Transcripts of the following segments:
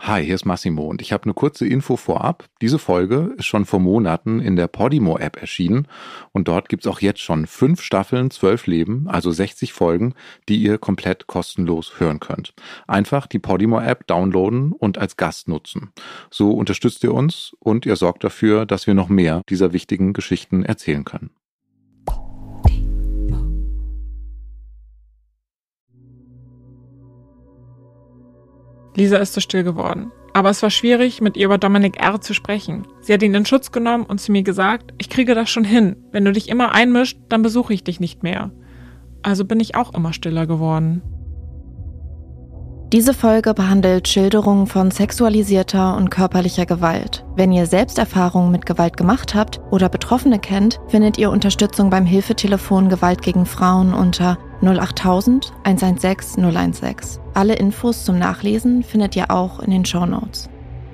Hi, hier ist Massimo und ich habe eine kurze Info vorab. Diese Folge ist schon vor Monaten in der Podimo-App erschienen und dort gibt's auch jetzt schon 5 Staffeln, 12 Leben, also 60 Folgen, die ihr komplett kostenlos hören könnt. Einfach die Podimo-App downloaden und als Gast nutzen. So unterstützt ihr uns und ihr sorgt dafür, dass wir noch mehr dieser wichtigen Geschichten erzählen können. Lisa ist so still geworden. Aber es war schwierig, mit ihr über Dominik R. zu sprechen. Sie hat ihn in Schutz genommen und zu mir gesagt, ich kriege das schon hin. Wenn du dich immer einmischst, dann besuche ich dich nicht mehr. Also bin ich auch immer stiller geworden. Diese Folge behandelt Schilderungen von sexualisierter und körperlicher Gewalt. Wenn ihr Selbsterfahrungen mit Gewalt gemacht habt oder Betroffene kennt, findet ihr Unterstützung beim Hilfetelefon Gewalt gegen Frauen unter 08000 116 016. Alle Infos zum Nachlesen findet ihr auch in den Shownotes.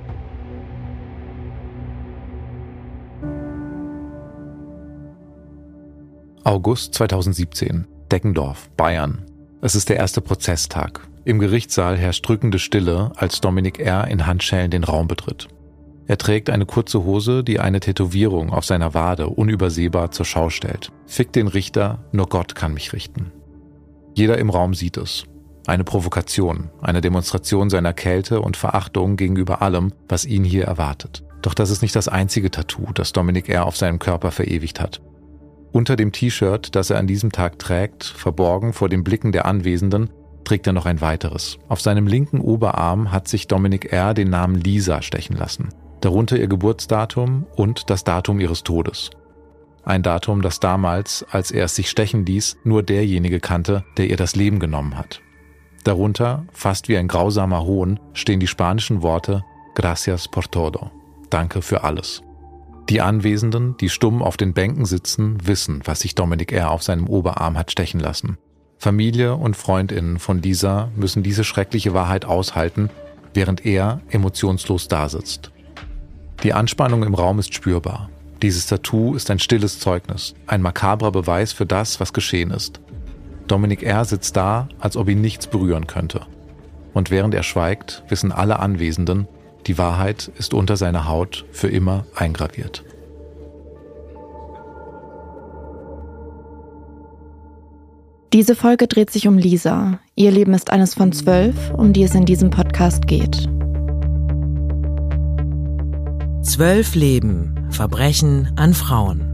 August 2017, Deggendorf, Bayern. Es ist der erste Prozesstag. Im Gerichtssaal herrscht drückende Stille, als Dominik R. in Handschellen den Raum betritt. Er trägt eine kurze Hose, die eine Tätowierung auf seiner Wade unübersehbar zur Schau stellt. Fick den Richter, nur Gott kann mich richten. Jeder im Raum sieht es. Eine Provokation, eine Demonstration seiner Kälte und Verachtung gegenüber allem, was ihn hier erwartet. Doch das ist nicht das einzige Tattoo, das Dominik R. auf seinem Körper verewigt hat. Unter dem T-Shirt, das er an diesem Tag trägt, verborgen vor den Blicken der Anwesenden, trägt er noch ein weiteres. Auf seinem linken Oberarm hat sich Dominik R. den Namen Lisa stechen lassen. Darunter ihr Geburtsdatum und das Datum ihres Todes. Ein Datum, das damals, als er es sich stechen ließ, nur derjenige kannte, der ihr das Leben genommen hat. Darunter, fast wie ein grausamer Hohn, stehen die spanischen Worte Gracias por todo. Danke für alles. Die Anwesenden, die stumm auf den Bänken sitzen, wissen, was sich Dominik R. auf seinem Oberarm hat stechen lassen. Familie und FreundInnen von Lisa müssen diese schreckliche Wahrheit aushalten, während er emotionslos dasitzt. Die Anspannung im Raum ist spürbar. Dieses Tattoo ist ein stilles Zeugnis, ein makabrer Beweis für das, was geschehen ist. Dominik R. sitzt da, als ob ihn nichts berühren könnte. Und während er schweigt, wissen alle Anwesenden, die Wahrheit ist unter seiner Haut für immer eingraviert. Diese Folge dreht sich um Lisa. Ihr Leben ist eines von 12, um die es in diesem Podcast geht. 12 Leben. Verbrechen an Frauen.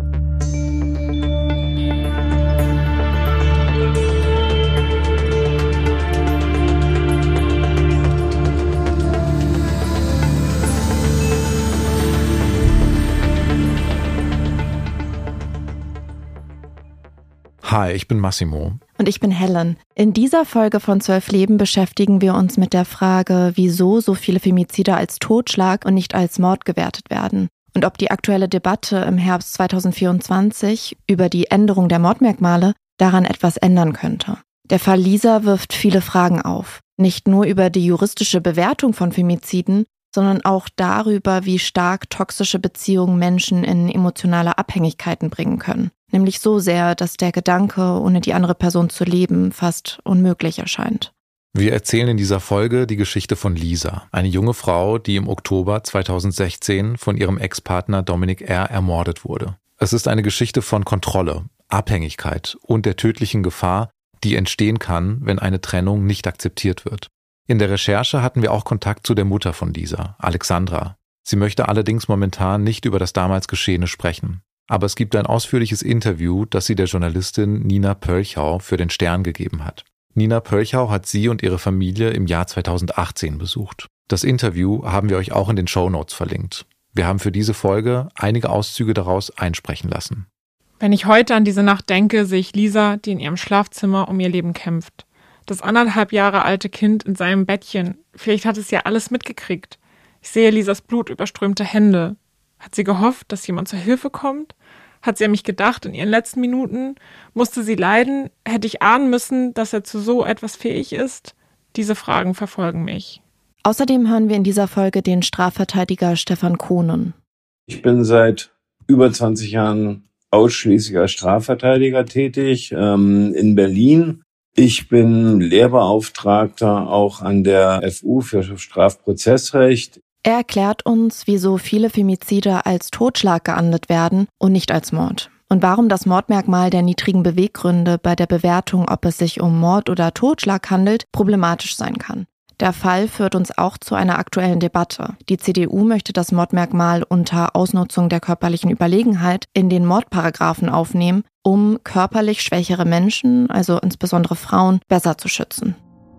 Hi, ich bin Massimo. Und ich bin Helen. In dieser Folge von 12 Leben beschäftigen wir uns mit der Frage, wieso so viele Femizide als Totschlag und nicht als Mord gewertet werden. Und ob die aktuelle Debatte im Herbst 2024 über die Änderung der Mordmerkmale daran etwas ändern könnte. Der Fall Lisa wirft viele Fragen auf. Nicht nur über die juristische Bewertung von Femiziden, sondern auch darüber, wie stark toxische Beziehungen Menschen in emotionale Abhängigkeiten bringen können. Nämlich so sehr, dass der Gedanke, ohne die andere Person zu leben, fast unmöglich erscheint. Wir erzählen in dieser Folge die Geschichte von Lisa, eine junge Frau, die im Oktober 2016 von ihrem Ex-Partner Dominik R. ermordet wurde. Es ist eine Geschichte von Kontrolle, Abhängigkeit und der tödlichen Gefahr, die entstehen kann, wenn eine Trennung nicht akzeptiert wird. In der Recherche hatten wir auch Kontakt zu der Mutter von Lisa, Alexandra. Sie möchte allerdings momentan nicht über das damals Geschehene sprechen. Aber es gibt ein ausführliches Interview, das sie der Journalistin Nina Pölchau für den Stern gegeben hat. Nina Pölchau hat sie und ihre Familie im Jahr 2018 besucht. Das Interview haben wir euch auch in den Shownotes verlinkt. Wir haben für diese Folge einige Auszüge daraus einsprechen lassen. Wenn ich heute an diese Nacht denke, sehe ich Lisa, die in ihrem Schlafzimmer um ihr Leben kämpft. Das 1,5 Jahre alte Kind in seinem Bettchen. Vielleicht hat es ja alles mitgekriegt. Ich sehe Lisas blutüberströmte Hände. Hat sie gehofft, dass jemand zur Hilfe kommt? Hat sie an mich gedacht in ihren letzten Minuten? Musste sie leiden? Hätte ich ahnen müssen, dass er zu so etwas fähig ist? Diese Fragen verfolgen mich. Außerdem hören wir in dieser Folge den Strafverteidiger Stefan Kohnen. Ich bin seit über 20 Jahren ausschließlich als Strafverteidiger tätig in Berlin. Ich bin Lehrbeauftragter auch an der FU für Strafprozessrecht. Er erklärt uns, wieso viele Femizide als Totschlag geahndet werden und nicht als Mord. Und warum das Mordmerkmal der niedrigen Beweggründe bei der Bewertung, ob es sich um Mord oder Totschlag handelt, problematisch sein kann. Der Fall führt uns auch zu einer aktuellen Debatte. Die CDU möchte das Mordmerkmal unter Ausnutzung der körperlichen Überlegenheit in den Mordparagraphen aufnehmen, um körperlich schwächere Menschen, also insbesondere Frauen, besser zu schützen.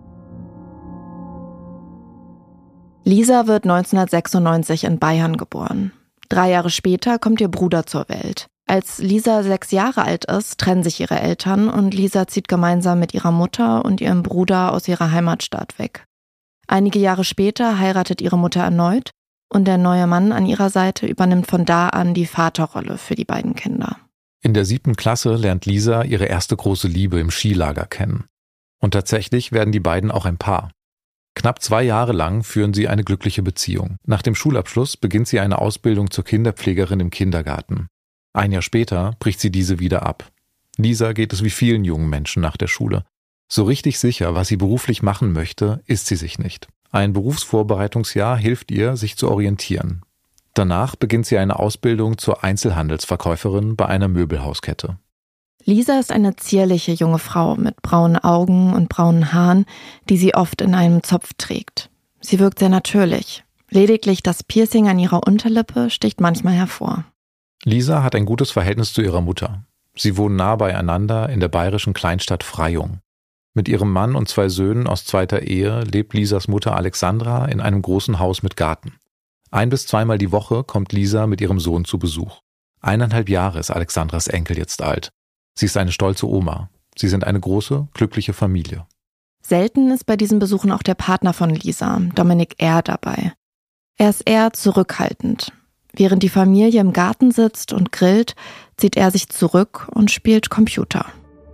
Lisa wird 1996 in Bayern geboren. 3 Jahre später kommt ihr Bruder zur Welt. Als Lisa 6 Jahre alt ist, trennen sich ihre Eltern und Lisa zieht gemeinsam mit ihrer Mutter und ihrem Bruder aus ihrer Heimatstadt weg. Einige Jahre später heiratet ihre Mutter erneut und der neue Mann an ihrer Seite übernimmt von da an die Vaterrolle für die beiden Kinder. In der 7. Klasse lernt Lisa ihre erste große Liebe im Skilager kennen. Und tatsächlich werden die beiden auch ein Paar. Knapp 2 Jahre lang führen sie eine glückliche Beziehung. Nach dem Schulabschluss beginnt sie eine Ausbildung zur Kinderpflegerin im Kindergarten. 1 Jahr später bricht sie diese wieder ab. Lisa geht es wie vielen jungen Menschen nach der Schule. So richtig sicher, was sie beruflich machen möchte, ist sie sich nicht. Ein Berufsvorbereitungsjahr hilft ihr, sich zu orientieren. Danach beginnt sie eine Ausbildung zur Einzelhandelsverkäuferin bei einer Möbelhauskette. Lisa ist eine zierliche junge Frau mit braunen Augen und braunen Haaren, die sie oft in einem Zopf trägt. Sie wirkt sehr natürlich. Lediglich das Piercing an ihrer Unterlippe sticht manchmal hervor. Lisa hat ein gutes Verhältnis zu ihrer Mutter. Sie wohnen nah beieinander in der bayerischen Kleinstadt Freyung. Mit ihrem Mann und 2 Söhnen aus zweiter Ehe lebt Lisas Mutter Alexandra in einem großen Haus mit Garten. 1- bis 2-mal die Woche kommt Lisa mit ihrem Sohn zu Besuch. 1,5 Jahre ist Alexandras Enkel jetzt alt. Sie ist eine stolze Oma. Sie sind eine große, glückliche Familie. Selten ist bei diesen Besuchen auch der Partner von Lisa, Dominik R., dabei. Er ist eher zurückhaltend. Während die Familie im Garten sitzt und grillt, zieht er sich zurück und spielt Computer.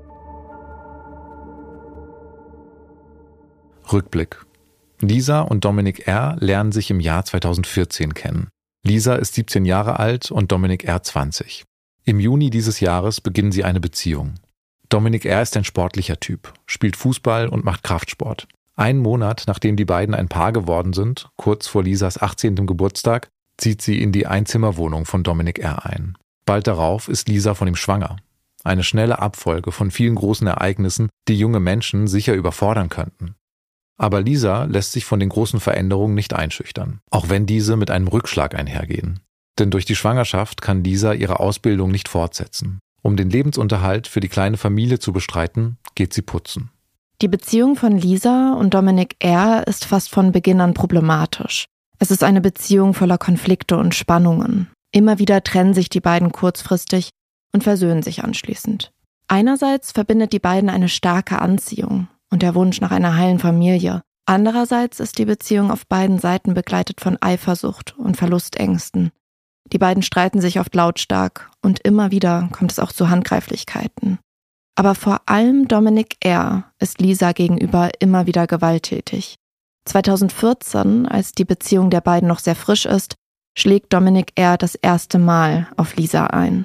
Rückblick. Lisa und Dominik R. lernen sich im Jahr 2014 kennen. Lisa ist 17 Jahre alt und Dominik R. 20. Im Juni dieses Jahres beginnen sie eine Beziehung. Dominik R. ist ein sportlicher Typ, spielt Fußball und macht Kraftsport. 1 Monat, nachdem die beiden ein Paar geworden sind, kurz vor Lisas 18. Geburtstag, zieht sie in die Einzimmerwohnung von Dominik R. ein. Bald darauf ist Lisa von ihm schwanger. Eine schnelle Abfolge von vielen großen Ereignissen, die junge Menschen sicher überfordern könnten. Aber Lisa lässt sich von den großen Veränderungen nicht einschüchtern, auch wenn diese mit einem Rückschlag einhergehen. Denn durch die Schwangerschaft kann Lisa ihre Ausbildung nicht fortsetzen. Um den Lebensunterhalt für die kleine Familie zu bestreiten, geht sie putzen. Die Beziehung von Lisa und Dominik R. ist fast von Beginn an problematisch. Es ist eine Beziehung voller Konflikte und Spannungen. Immer wieder trennen sich die beiden kurzfristig und versöhnen sich anschließend. Einerseits verbindet die beiden eine starke Anziehung und der Wunsch nach einer heilen Familie. Andererseits ist die Beziehung auf beiden Seiten begleitet von Eifersucht und Verlustängsten. Die beiden streiten sich oft lautstark und immer wieder kommt es auch zu Handgreiflichkeiten. Aber vor allem Dominik R. ist Lisa gegenüber immer wieder gewalttätig. 2014, als die Beziehung der beiden noch sehr frisch ist, schlägt Dominik R. das erste Mal auf Lisa ein.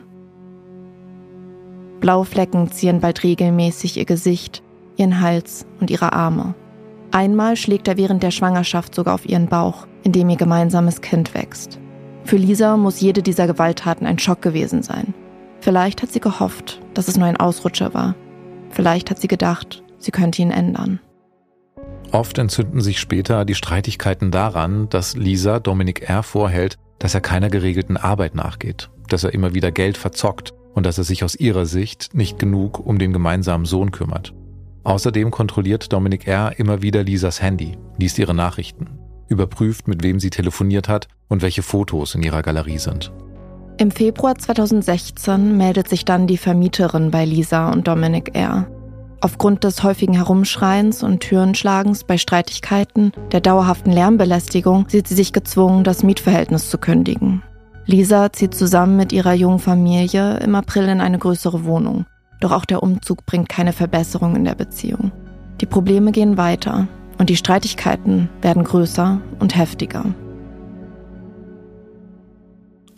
Blaue Flecken zieren bald regelmäßig ihr Gesicht, ihren Hals und ihre Arme. Einmal schlägt er während der Schwangerschaft sogar auf ihren Bauch, in dem ihr gemeinsames Kind wächst. Für Lisa muss jede dieser Gewalttaten ein Schock gewesen sein. Vielleicht hat sie gehofft, dass es nur ein Ausrutscher war. Vielleicht hat sie gedacht, sie könnte ihn ändern. Oft entzünden sich später die Streitigkeiten daran, dass Lisa Dominik R. vorhält, dass er keiner geregelten Arbeit nachgeht, dass er immer wieder Geld verzockt und dass er sich aus ihrer Sicht nicht genug um den gemeinsamen Sohn kümmert. Außerdem kontrolliert Dominik R. immer wieder Lisas Handy, liest ihre Nachrichten, überprüft, mit wem sie telefoniert hat und welche Fotos in ihrer Galerie sind. Im Februar 2016 meldet sich dann die Vermieterin bei Lisa und Dominik R. Aufgrund des häufigen Herumschreiens und Türenschlagens bei Streitigkeiten, der dauerhaften Lärmbelästigung, sieht sie sich gezwungen, das Mietverhältnis zu kündigen. Lisa zieht zusammen mit ihrer jungen Familie im April in eine größere Wohnung. Doch auch der Umzug bringt keine Verbesserung in der Beziehung. Die Probleme gehen weiter und die Streitigkeiten werden größer und heftiger.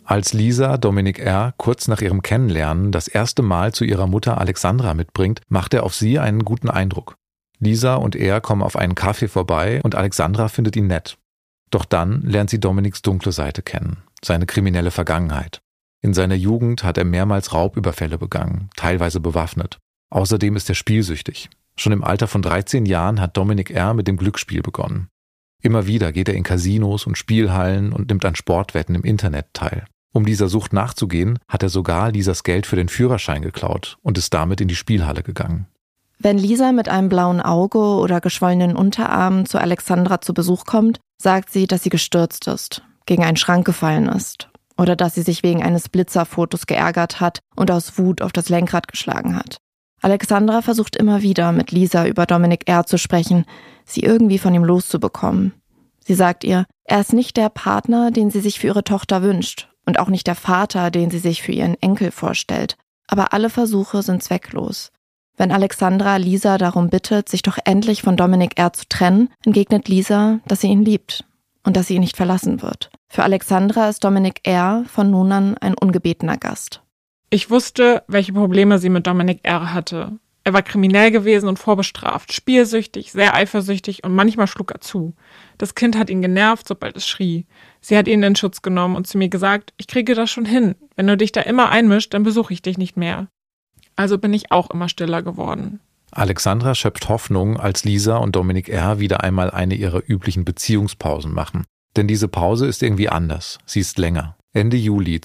Als Lisa Dominic R. kurz nach ihrem Kennenlernen das erste Mal zu ihrer Mutter Alexandra mitbringt, macht er auf sie einen guten Eindruck. Lisa und er kommen auf einen Kaffee vorbei und Alexandra findet ihn nett. Doch dann lernt sie Dominics dunkle Seite kennen, seine kriminelle Vergangenheit. In seiner Jugend hat er mehrmals Raubüberfälle begangen, teilweise bewaffnet. Außerdem ist er spielsüchtig. Schon im Alter von 13 Jahren hat Dominic R. mit dem Glücksspiel begonnen. Immer wieder geht er in Casinos und Spielhallen und nimmt an Sportwetten im Internet teil. Um dieser Sucht nachzugehen, hat er sogar Lisas Geld für den Führerschein geklaut und ist damit in die Spielhalle gegangen. Wenn Lisa mit einem blauen Auge oder geschwollenen Unterarmen zu Alexandra zu Besuch kommt, sagt sie, dass sie gestürzt ist, gegen einen Schrank gefallen ist oder dass sie sich wegen eines Blitzerfotos geärgert hat und aus Wut auf das Lenkrad geschlagen hat. Alexandra versucht immer wieder, mit Lisa über Dominic R. zu sprechen, sie irgendwie von ihm loszubekommen. Sie sagt ihr, er ist nicht der Partner, den sie sich für ihre Tochter wünscht und auch nicht der Vater, den sie sich für ihren Enkel vorstellt. Aber alle Versuche sind zwecklos. Wenn Alexandra Lisa darum bittet, sich doch endlich von Dominic R. zu trennen, entgegnet Lisa, dass sie ihn liebt und dass sie ihn nicht verlassen wird. Für Alexandra ist Dominic R. von nun an ein ungebetener Gast. Ich wusste, welche Probleme sie mit Dominic R. hatte. Er war kriminell gewesen und vorbestraft, spielsüchtig, sehr eifersüchtig und manchmal schlug er zu. Das Kind hat ihn genervt, sobald es schrie. Sie hat ihn in Schutz genommen und zu mir gesagt, ich kriege das schon hin. Wenn du dich da immer einmischst, dann besuche ich dich nicht mehr. Also bin ich auch immer stiller geworden. Alexandra schöpft Hoffnung, als Lisa und Dominic R. wieder einmal eine ihrer üblichen Beziehungspausen machen. Denn diese Pause ist irgendwie anders. Sie ist länger. Ende Juli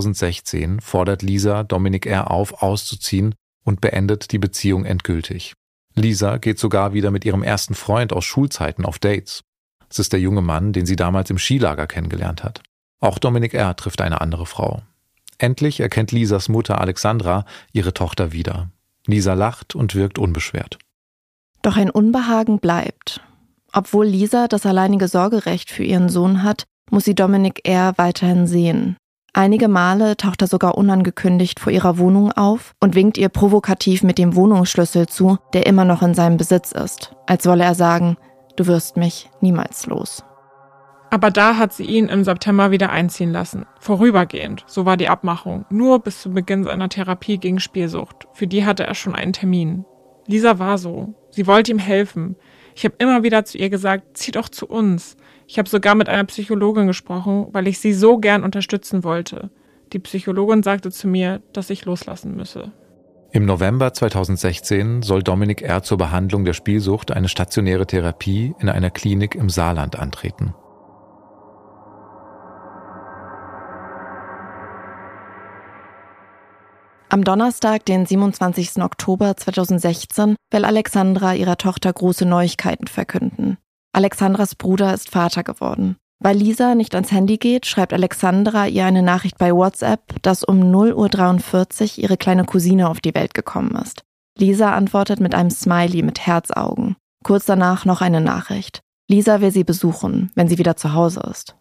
2016 fordert Lisa Dominic R. auf, auszuziehen und beendet die Beziehung endgültig. Lisa geht sogar wieder mit ihrem ersten Freund aus Schulzeiten auf Dates. Es ist der junge Mann, den sie damals im Skilager kennengelernt hat. Auch Dominic R. trifft eine andere Frau. Endlich erkennt Lisas Mutter Alexandra ihre Tochter wieder. Lisa lacht und wirkt unbeschwert. Doch ein Unbehagen bleibt. Obwohl Lisa das alleinige Sorgerecht für ihren Sohn hat, muss sie Dominic R. weiterhin sehen. Einige Male taucht er sogar unangekündigt vor ihrer Wohnung auf und winkt ihr provokativ mit dem Wohnungsschlüssel zu, der immer noch in seinem Besitz ist, als wolle er sagen, du wirst mich niemals los. Aber da hat sie ihn im September wieder einziehen lassen. Vorübergehend, so war die Abmachung, nur bis zu Beginn seiner Therapie gegen Spielsucht. Für die hatte er schon einen Termin. Lisa war so. Sie wollte ihm helfen. Ich habe immer wieder zu ihr gesagt, zieh doch zu uns. Ich habe sogar mit einer Psychologin gesprochen, weil ich sie so gern unterstützen wollte. Die Psychologin sagte zu mir, dass ich loslassen müsse. Im November 2016 soll Dominic R. zur Behandlung der Spielsucht eine stationäre Therapie in einer Klinik im Saarland antreten. Am Donnerstag, den 27. Oktober 2016, will Alexandra ihrer Tochter große Neuigkeiten verkünden. Alexandras Bruder ist Vater geworden. Weil Lisa nicht ans Handy geht, schreibt Alexandra ihr eine Nachricht bei WhatsApp, dass um 0:43 Uhr ihre kleine Cousine auf die Welt gekommen ist. Lisa antwortet mit einem Smiley mit Herzaugen. Kurz danach noch eine Nachricht. Lisa will sie besuchen, wenn sie wieder zu Hause ist.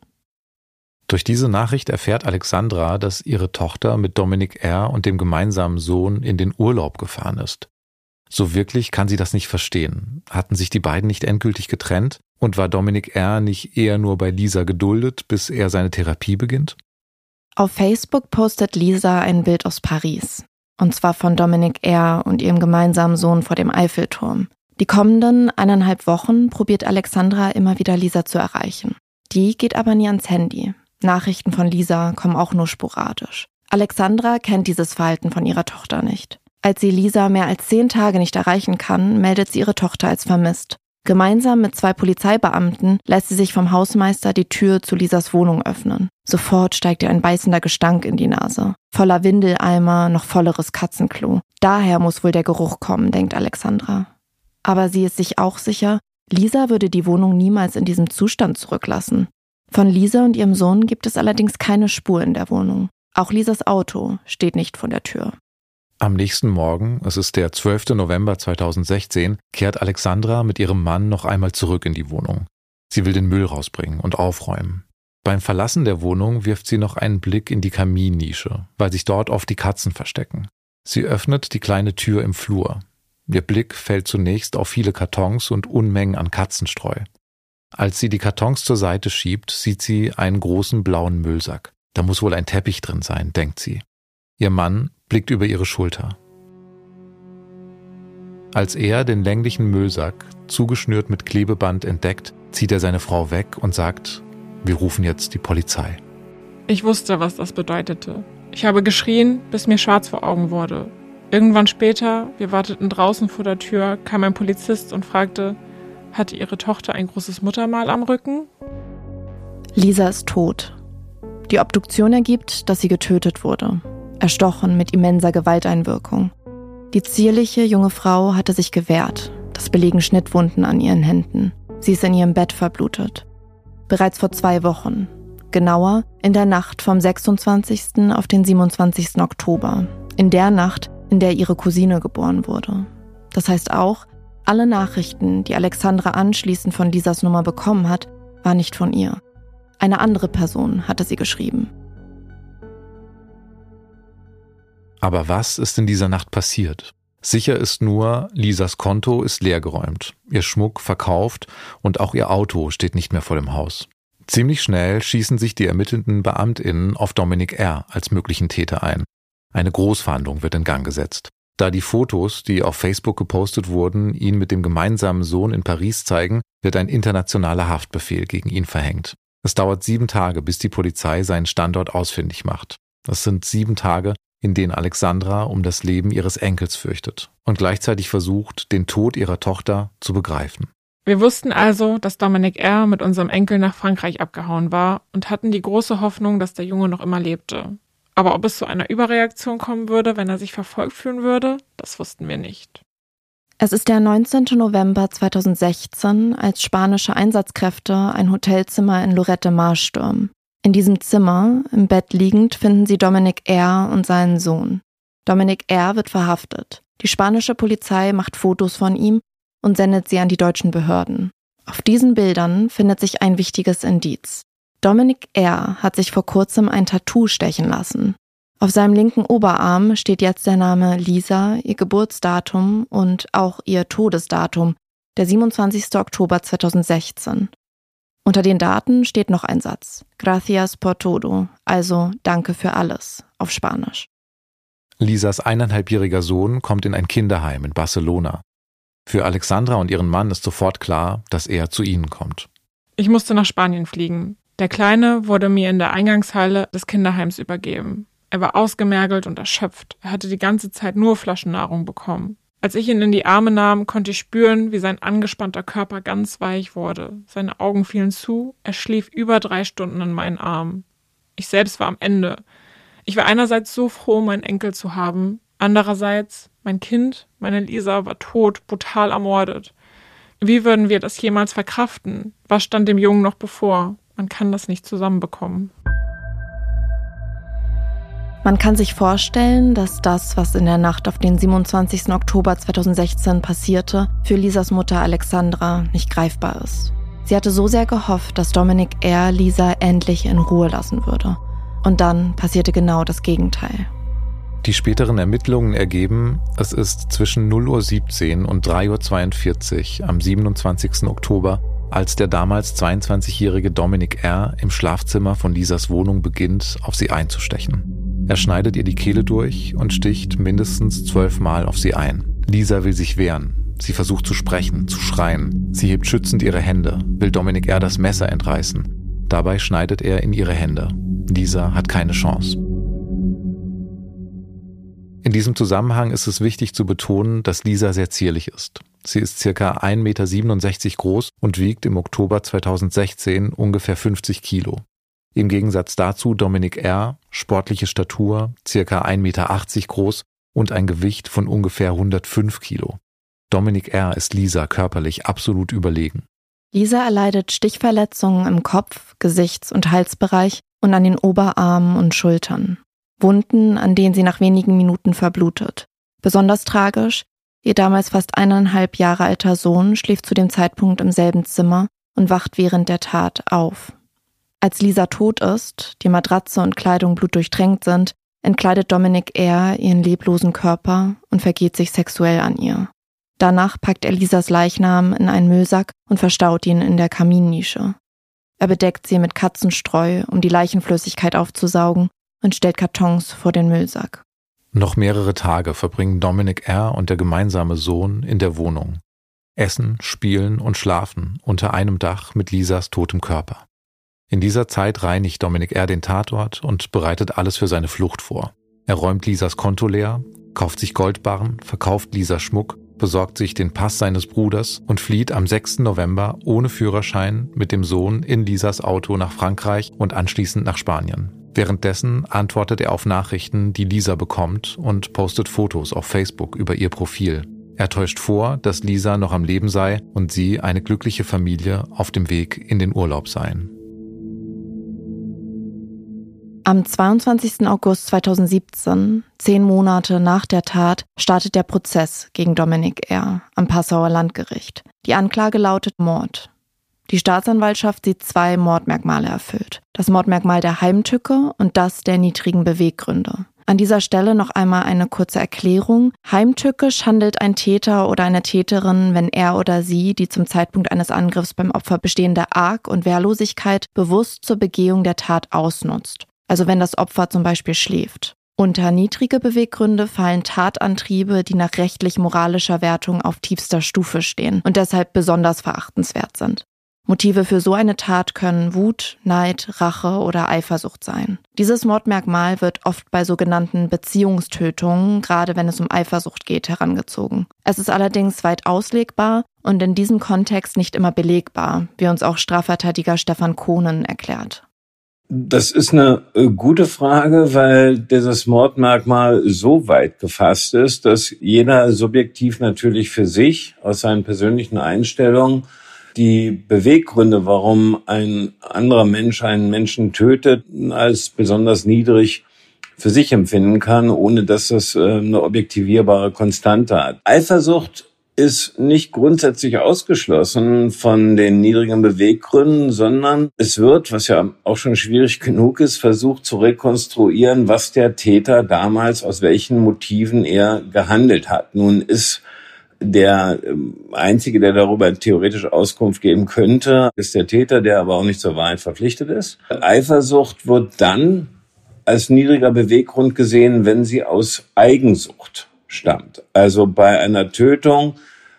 Durch diese Nachricht erfährt Alexandra, dass ihre Tochter mit Dominic R. und dem gemeinsamen Sohn in den Urlaub gefahren ist. So wirklich kann sie das nicht verstehen. Hatten sich die beiden nicht endgültig getrennt? Und war Dominic R. nicht eher nur bei Lisa geduldet, bis er seine Therapie beginnt? Auf Facebook postet Lisa ein Bild aus Paris. Und zwar von Dominic R. und ihrem gemeinsamen Sohn vor dem Eiffelturm. Die kommenden 1,5 Wochen probiert Alexandra immer wieder Lisa zu erreichen. Die geht aber nie ans Handy. Nachrichten von Lisa kommen auch nur sporadisch. Alexandra kennt dieses Verhalten von ihrer Tochter nicht. Als sie Lisa mehr als 10 Tage nicht erreichen kann, meldet sie ihre Tochter als vermisst. Gemeinsam mit 2 Polizeibeamten lässt sie sich vom Hausmeister die Tür zu Lisas Wohnung öffnen. Sofort steigt ihr ein beißender Gestank in die Nase. Voller Windeleimer, noch volleres Katzenklo. Daher muss wohl der Geruch kommen, denkt Alexandra. Aber sie ist sich auch sicher, Lisa würde die Wohnung niemals in diesem Zustand zurücklassen. Von Lisa und ihrem Sohn gibt es allerdings keine Spur in der Wohnung. Auch Lisas Auto steht nicht vor der Tür. Am nächsten Morgen, es ist der 12. November 2016, kehrt Alexandra mit ihrem Mann noch einmal zurück in die Wohnung. Sie will den Müll rausbringen und aufräumen. Beim Verlassen der Wohnung wirft sie noch einen Blick in die Kaminnische, weil sich dort oft die Katzen verstecken. Sie öffnet die kleine Tür im Flur. Ihr Blick fällt zunächst auf viele Kartons und Unmengen an Katzenstreu. Als sie die Kartons zur Seite schiebt, sieht sie einen großen blauen Müllsack. Da muss wohl ein Teppich drin sein, denkt sie. Ihr Mann blickt über ihre Schulter. Als er den länglichen Müllsack, zugeschnürt mit Klebeband, entdeckt, zieht er seine Frau weg und sagt, wir rufen jetzt die Polizei. Ich wusste, was das bedeutete. Ich habe geschrien, bis mir schwarz vor Augen wurde. Irgendwann später, wir warteten draußen vor der Tür, kam ein Polizist und fragte, hatte ihre Tochter ein großes Muttermal am Rücken? Lisa ist tot. Die Obduktion ergibt, dass sie getötet wurde. Erstochen mit immenser Gewalteinwirkung. Die zierliche junge Frau hatte sich gewehrt. Das belegen Schnittwunden an ihren Händen. Sie ist in ihrem Bett verblutet. Bereits vor 2 Wochen. Genauer in der Nacht vom 26. auf den 27. Oktober. In der Nacht, in der ihre Cousine geboren wurde. Das heißt auch, alle Nachrichten, die Alexandra anschließend von Lisas Nummer bekommen hat, waren nicht von ihr. Eine andere Person hatte sie geschrieben. Aber was ist in dieser Nacht passiert? Sicher ist nur, Lisas Konto ist leergeräumt, ihr Schmuck verkauft und auch ihr Auto steht nicht mehr vor dem Haus. Ziemlich schnell schießen sich die ermittelnden BeamtInnen auf Dominic R. als möglichen Täter ein. Eine Großfahndung wird in Gang gesetzt. Da die Fotos, die auf Facebook gepostet wurden, ihn mit dem gemeinsamen Sohn in Paris zeigen, wird ein internationaler Haftbefehl gegen ihn verhängt. Es dauert 7 Tage, bis die Polizei seinen Standort ausfindig macht. Es sind 7 Tage, in denen Alexandra um das Leben ihres Enkels fürchtet und gleichzeitig versucht, den Tod ihrer Tochter zu begreifen. Wir wussten also, dass Dominic R. mit unserem Enkel nach Frankreich abgehauen war und hatten die große Hoffnung, dass der Junge noch immer lebte. Aber ob es zu einer Überreaktion kommen würde, wenn er sich verfolgt fühlen würde, das wussten wir nicht. Es ist der 19. November 2016, als spanische Einsatzkräfte ein Hotelzimmer in Lloret de Mar stürmen. In diesem Zimmer, im Bett liegend, finden sie Dominic R. und seinen Sohn. Dominic R. wird verhaftet. Die spanische Polizei macht Fotos von ihm und sendet sie an die deutschen Behörden. Auf diesen Bildern findet sich ein wichtiges Indiz. Dominic R. hat sich vor kurzem ein Tattoo stechen lassen. Auf seinem linken Oberarm steht jetzt der Name Lisa, ihr Geburtsdatum und auch ihr Todesdatum, der 27. Oktober 2016. Unter den Daten steht noch ein Satz, Gracias por todo, also Danke für alles, auf Spanisch. Lisas 1,5-jähriger Sohn kommt in ein Kinderheim in Barcelona. Für Alexandra und ihren Mann ist sofort klar, dass er zu ihnen kommt. Ich musste nach Spanien fliegen. Der Kleine wurde mir in der Eingangshalle des Kinderheims übergeben. Er war ausgemergelt und erschöpft. Er hatte die ganze Zeit nur Flaschennahrung bekommen. Als ich ihn in die Arme nahm, konnte ich spüren, wie sein angespannter Körper ganz weich wurde. Seine Augen fielen zu, er schlief über 3 Stunden in meinen Armen. Ich selbst war am Ende. Ich war einerseits so froh, meinen Enkel zu haben. Andererseits, mein Kind, meine Lisa, war tot, brutal ermordet. Wie würden wir das jemals verkraften? Was stand dem Jungen noch bevor? Man kann das nicht zusammenbekommen. Man kann sich vorstellen, dass das, was in der Nacht auf den 27. Oktober 2016 passierte, für Lisas Mutter Alexandra nicht greifbar ist. Sie hatte so sehr gehofft, dass Dominic R. Lisa endlich in Ruhe lassen würde. Und dann passierte genau das Gegenteil. Die späteren Ermittlungen ergeben, es ist zwischen 0:17 Uhr und 3:42 Uhr am 27. Oktober, als der damals 22-jährige Dominic R. im Schlafzimmer von Lisas Wohnung beginnt, auf sie einzustechen. Er schneidet ihr die Kehle durch und sticht mindestens 12 Mal auf sie ein. Lisa will sich wehren. Sie versucht zu sprechen, zu schreien. Sie hebt schützend ihre Hände, will Dominic R. das Messer entreißen. Dabei schneidet er in ihre Hände. Lisa hat keine Chance. In diesem Zusammenhang ist es wichtig zu betonen, dass Lisa sehr zierlich ist. Sie ist ca. 1,67 Meter groß und wiegt im Oktober 2016 ungefähr 50 Kilo. Im Gegensatz dazu Dominic R., sportliche Statur, ca. 1,80 Meter groß und ein Gewicht von ungefähr 105 Kilo. Dominic R. ist Lisa körperlich absolut überlegen. Lisa erleidet Stichverletzungen im Kopf-, Gesichts- und Halsbereich und an den Oberarmen und Schultern. Wunden, an denen sie nach wenigen Minuten verblutet. Besonders tragisch, ihr damals fast 1,5 Jahre alter Sohn schläft zu dem Zeitpunkt im selben Zimmer und wacht während der Tat auf. Als Lisa tot ist, die Matratze und Kleidung blutdurchtränkt sind, entkleidet Dominic R. ihren leblosen Körper und vergeht sich sexuell an ihr. Danach packt er Lisas Leichnam in einen Müllsack und verstaut ihn in der Kaminnische. Er bedeckt sie mit Katzenstreu, um die Leichenflüssigkeit aufzusaugen, und stellt Kartons vor den Müllsack. Noch mehrere Tage verbringen Dominic R. und der gemeinsame Sohn in der Wohnung. Essen, spielen und schlafen unter einem Dach mit Lisas totem Körper. In dieser Zeit reinigt Dominic R. den Tatort und bereitet alles für seine Flucht vor. Er räumt Lisas Konto leer, kauft sich Goldbarren, verkauft Lisa Schmuck, besorgt sich den Pass seines Bruders und flieht am 6. November ohne Führerschein mit dem Sohn in Lisas Auto nach Frankreich und anschließend nach Spanien. Währenddessen antwortet er auf Nachrichten, die Lisa bekommt, und postet Fotos auf Facebook über ihr Profil. Er täuscht vor, dass Lisa noch am Leben sei und sie eine glückliche Familie auf dem Weg in den Urlaub seien. Am 22. August 2017, 10 Monate nach der Tat, startet der Prozess gegen Dominic R. am Passauer Landgericht. Die Anklage lautet Mord. Die Staatsanwaltschaft sieht 2 Mordmerkmale erfüllt. Das Mordmerkmal der Heimtücke und das der niedrigen Beweggründe. An dieser Stelle noch einmal eine kurze Erklärung. Heimtückisch handelt ein Täter oder eine Täterin, wenn er oder sie die zum Zeitpunkt eines Angriffs beim Opfer bestehende Arg- und Wehrlosigkeit bewusst zur Begehung der Tat ausnutzt. Also wenn das Opfer zum Beispiel schläft. Unter niedrige Beweggründe fallen Tatantriebe, die nach rechtlich-moralischer Wertung auf tiefster Stufe stehen und deshalb besonders verachtenswert sind. Motive für so eine Tat können Wut, Neid, Rache oder Eifersucht sein. Dieses Mordmerkmal wird oft bei sogenannten Beziehungstötungen, gerade wenn es um Eifersucht geht, herangezogen. Es ist allerdings weit auslegbar und in diesem Kontext nicht immer belegbar, wie uns auch Strafverteidiger Stefan Kohnen erklärt. Das ist eine gute Frage, weil dieses Mordmerkmal so weit gefasst ist, dass jeder subjektiv natürlich für sich aus seinen persönlichen Einstellungen die Beweggründe, warum ein anderer Mensch einen Menschen tötet, als besonders niedrig für sich empfinden kann, ohne dass das eine objektivierbare Konstante hat. Eifersucht ist nicht grundsätzlich ausgeschlossen von den niedrigen Beweggründen, sondern es wird, was ja auch schon schwierig genug ist, versucht zu rekonstruieren, was der Täter damals, aus welchen Motiven er gehandelt hat. Nun ist der Einzige, der darüber theoretisch Auskunft geben könnte, ist der Täter, der aber auch nicht zur Wahrheit verpflichtet ist. Eifersucht wird dann als niedriger Beweggrund gesehen, wenn sie aus Eigensucht stammt. Also bei einer Tötung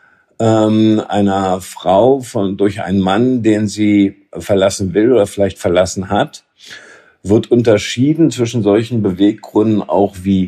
einer Frau durch einen Mann, den sie verlassen will oder vielleicht verlassen hat, wird unterschieden zwischen solchen Beweggründen auch wie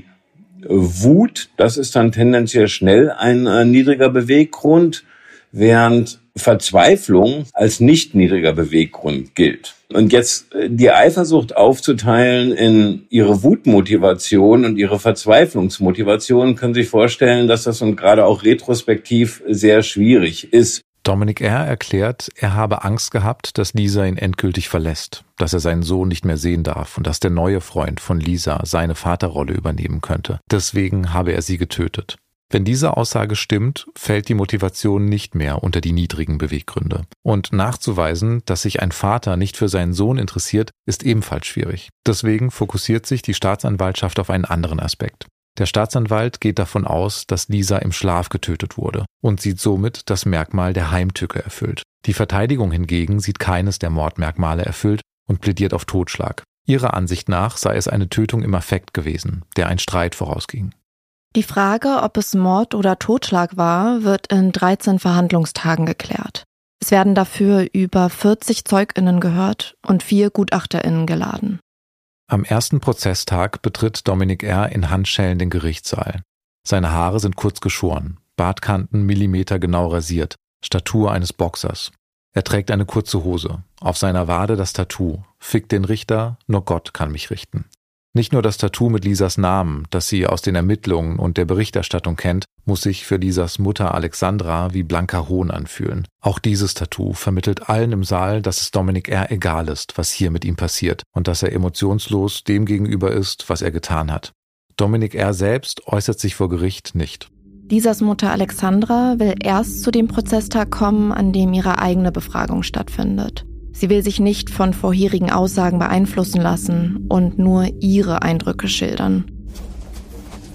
Wut, das ist dann tendenziell schnell ein niedriger Beweggrund, während Verzweiflung als nicht niedriger Beweggrund gilt. Und jetzt die Eifersucht aufzuteilen in ihre Wutmotivation und ihre Verzweiflungsmotivation, können Sie sich vorstellen, dass das und gerade auch retrospektiv sehr schwierig ist. Dominic R. erklärt, er habe Angst gehabt, dass Lisa ihn endgültig verlässt, dass er seinen Sohn nicht mehr sehen darf und dass der neue Freund von Lisa seine Vaterrolle übernehmen könnte. Deswegen habe er sie getötet. Wenn diese Aussage stimmt, fällt die Motivation nicht mehr unter die niedrigen Beweggründe. Und nachzuweisen, dass sich ein Vater nicht für seinen Sohn interessiert, ist ebenfalls schwierig. Deswegen fokussiert sich die Staatsanwaltschaft auf einen anderen Aspekt. Der Staatsanwalt geht davon aus, dass Lisa im Schlaf getötet wurde und sieht somit das Merkmal der Heimtücke erfüllt. Die Verteidigung hingegen sieht keines der Mordmerkmale erfüllt und plädiert auf Totschlag. Ihrer Ansicht nach sei es eine Tötung im Affekt gewesen, der ein Streit vorausging. Die Frage, ob es Mord oder Totschlag war, wird in 13 Verhandlungstagen geklärt. Es werden dafür über 40 ZeugInnen gehört und 4 GutachterInnen geladen. Am ersten Prozesstag betritt Dominic R. in Handschellen den Gerichtssaal. Seine Haare sind kurz geschoren, Bartkanten millimetergenau rasiert, Statur eines Boxers. Er trägt eine kurze Hose, auf seiner Wade das Tattoo, fickt den Richter, nur Gott kann mich richten. Nicht nur das Tattoo mit Lisas Namen, das sie aus den Ermittlungen und der Berichterstattung kennt, muss sich für Lisas Mutter Alexandra wie blanker Hohn anfühlen. Auch dieses Tattoo vermittelt allen im Saal, dass es Dominic R. egal ist, was hier mit ihm passiert und dass er emotionslos dem gegenüber ist, was er getan hat. Dominic R. selbst äußert sich vor Gericht nicht. Lisas Mutter Alexandra will erst zu dem Prozesstag kommen, an dem ihre eigene Befragung stattfindet. Sie will sich nicht von vorherigen Aussagen beeinflussen lassen und nur ihre Eindrücke schildern.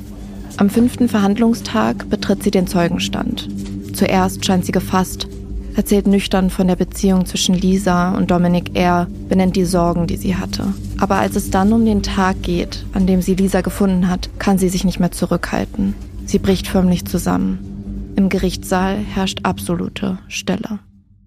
Am 5. Verhandlungstag betritt sie den Zeugenstand. Zuerst scheint sie gefasst, erzählt nüchtern von der Beziehung zwischen Lisa und Dominic R., benennt die Sorgen, die sie hatte. Aber als es dann um den Tag geht, an dem sie Lisa gefunden hat, kann sie sich nicht mehr zurückhalten. Sie bricht förmlich zusammen. Im Gerichtssaal herrscht absolute Stille.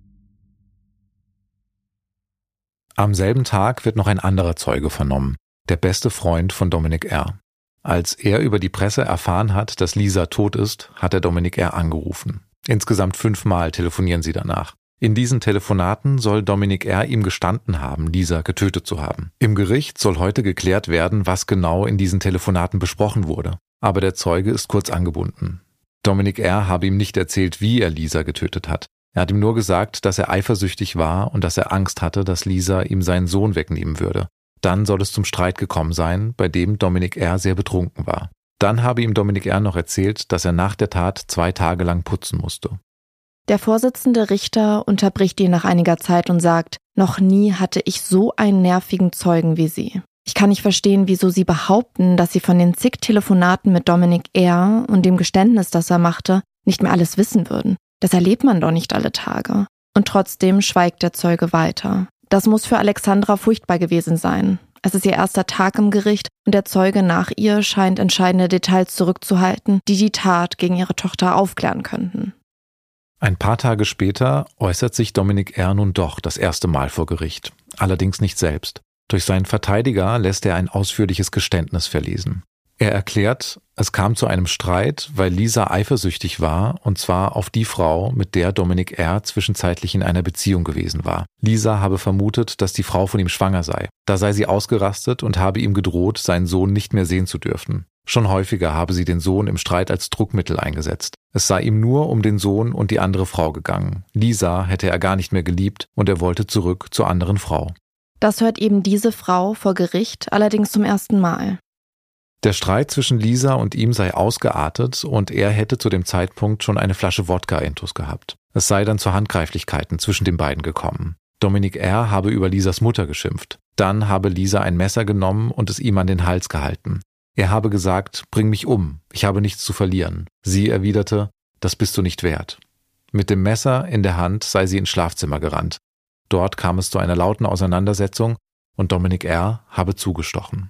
Am selben Tag wird noch ein anderer Zeuge vernommen, der beste Freund von Dominic R. Als er über die Presse erfahren hat, dass Lisa tot ist, hat er Dominic R. angerufen. Insgesamt 5 Mal telefonieren sie danach. In diesen Telefonaten soll Dominic R. ihm gestanden haben, Lisa getötet zu haben. Im Gericht soll heute geklärt werden, was genau in diesen Telefonaten besprochen wurde. Aber der Zeuge ist kurz angebunden. Dominic R. habe ihm nicht erzählt, wie er Lisa getötet hat. Er hat ihm nur gesagt, dass er eifersüchtig war und dass er Angst hatte, dass Lisa ihm seinen Sohn wegnehmen würde. Dann soll es zum Streit gekommen sein, bei dem Dominic R. sehr betrunken war. Dann habe ihm Dominic R. noch erzählt, dass er nach der Tat 2 Tage lang putzen musste. Der Vorsitzende Richter unterbricht ihn nach einiger Zeit und sagt, noch nie hatte ich so einen nervigen Zeugen wie Sie. Ich kann nicht verstehen, wieso Sie behaupten, dass Sie von den zig Telefonaten mit Dominic R. und dem Geständnis, das er machte, nicht mehr alles wissen würden. Das erlebt man doch nicht alle Tage. Und trotzdem schweigt der Zeuge weiter. Das muss für Alexandra furchtbar gewesen sein. Es ist ihr erster Tag im Gericht und der Zeuge nach ihr scheint entscheidende Details zurückzuhalten, die die Tat gegen ihre Tochter aufklären könnten. Ein paar Tage später äußert sich Dominic R. nun doch das erste Mal vor Gericht, allerdings nicht selbst. Durch seinen Verteidiger lässt er ein ausführliches Geständnis verlesen. Er erklärt, es kam zu einem Streit, weil Lisa eifersüchtig war, und zwar auf die Frau, mit der Dominic R. zwischenzeitlich in einer Beziehung gewesen war. Lisa habe vermutet, dass die Frau von ihm schwanger sei. Da sei sie ausgerastet und habe ihm gedroht, seinen Sohn nicht mehr sehen zu dürfen. Schon häufiger habe sie den Sohn im Streit als Druckmittel eingesetzt. Es sei ihm nur um den Sohn und die andere Frau gegangen. Lisa hätte er gar nicht mehr geliebt und er wollte zurück zur anderen Frau. Das hört eben diese Frau vor Gericht allerdings zum ersten Mal. Der Streit zwischen Lisa und ihm sei ausgeartet und er hätte zu dem Zeitpunkt schon eine Flasche Wodka intus gehabt. Es sei dann zu Handgreiflichkeiten zwischen den beiden gekommen. Dominic R. habe über Lisas Mutter geschimpft. Dann habe Lisa ein Messer genommen und es ihm an den Hals gehalten. Er habe gesagt, bring mich um, ich habe nichts zu verlieren. Sie erwiderte, das bist du nicht wert. Mit dem Messer in der Hand sei sie ins Schlafzimmer gerannt. Dort kam es zu einer lauten Auseinandersetzung und Dominic R. habe zugestochen.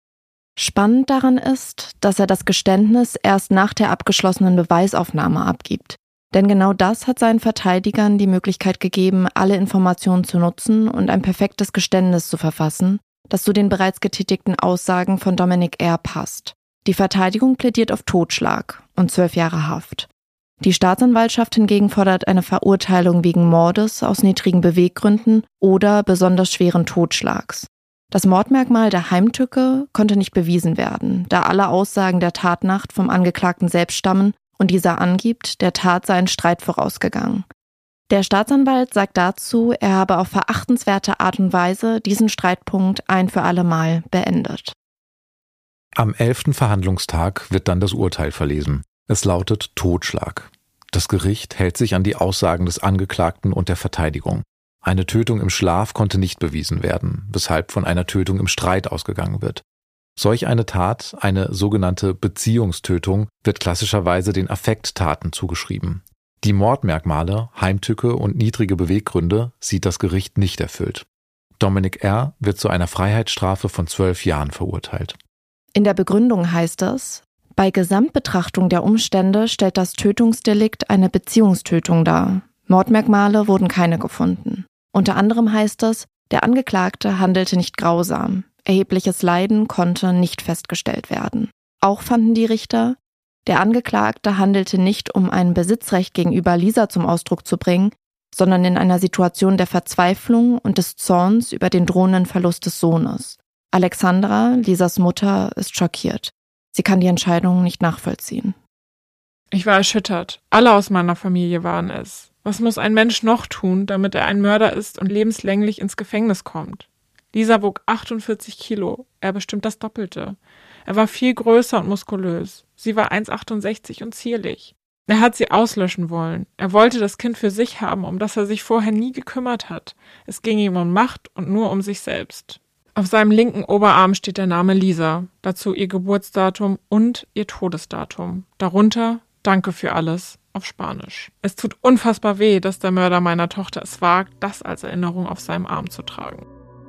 Spannend daran ist, dass er das Geständnis erst nach der abgeschlossenen Beweisaufnahme abgibt. Denn genau das hat seinen Verteidigern die Möglichkeit gegeben, alle Informationen zu nutzen und ein perfektes Geständnis zu verfassen, das zu den bereits getätigten Aussagen von Dominic R. passt. Die Verteidigung plädiert auf Totschlag und 12 Jahre Haft. Die Staatsanwaltschaft hingegen fordert eine Verurteilung wegen Mordes aus niedrigen Beweggründen oder besonders schweren Totschlags. Das Mordmerkmal der Heimtücke konnte nicht bewiesen werden, da alle Aussagen der Tatnacht vom Angeklagten selbst stammen und dieser angibt, der Tat sei ein Streit vorausgegangen. Der Staatsanwalt sagt dazu, er habe auf verachtenswerte Art und Weise diesen Streitpunkt ein für alle Mal beendet. Am 11. Verhandlungstag wird dann das Urteil verlesen. Es lautet Totschlag. Das Gericht hält sich an die Aussagen des Angeklagten und der Verteidigung. Eine Tötung im Schlaf konnte nicht bewiesen werden, weshalb von einer Tötung im Streit ausgegangen wird. Solch eine Tat, eine sogenannte Beziehungstötung, wird klassischerweise den Affekttaten zugeschrieben. Die Mordmerkmale, Heimtücke und niedrige Beweggründe sieht das Gericht nicht erfüllt. Dominic R. wird zu einer Freiheitsstrafe von 12 Jahren verurteilt. In der Begründung heißt es, bei Gesamtbetrachtung der Umstände stellt das Tötungsdelikt eine Beziehungstötung dar. Mordmerkmale wurden keine gefunden. Unter anderem heißt es, der Angeklagte handelte nicht grausam. Erhebliches Leiden konnte nicht festgestellt werden. Auch fanden die Richter, der Angeklagte handelte nicht, um ein Besitzrecht gegenüber Lisa zum Ausdruck zu bringen, sondern in einer Situation der Verzweiflung und des Zorns über den drohenden Verlust des Sohnes. Alexandra, Lisas Mutter, ist schockiert. Sie kann die Entscheidung nicht nachvollziehen. Ich war erschüttert. Alle aus meiner Familie waren es. Was muss ein Mensch noch tun, damit er ein Mörder ist und lebenslänglich ins Gefängnis kommt? Lisa wog 48 Kilo, er bestimmt das Doppelte. Er war viel größer und muskulös. Sie war 1,68 und zierlich. Er hat sie auslöschen wollen. Er wollte das Kind für sich haben, um das er sich vorher nie gekümmert hat. Es ging ihm um Macht und nur um sich selbst. Auf seinem linken Oberarm steht der Name Lisa, dazu ihr Geburtsdatum und ihr Todesdatum. Darunter: Danke für alles. auf Spanisch. Es tut unfassbar weh, dass der Mörder meiner Tochter es wagt, das als Erinnerung auf seinem Arm zu tragen.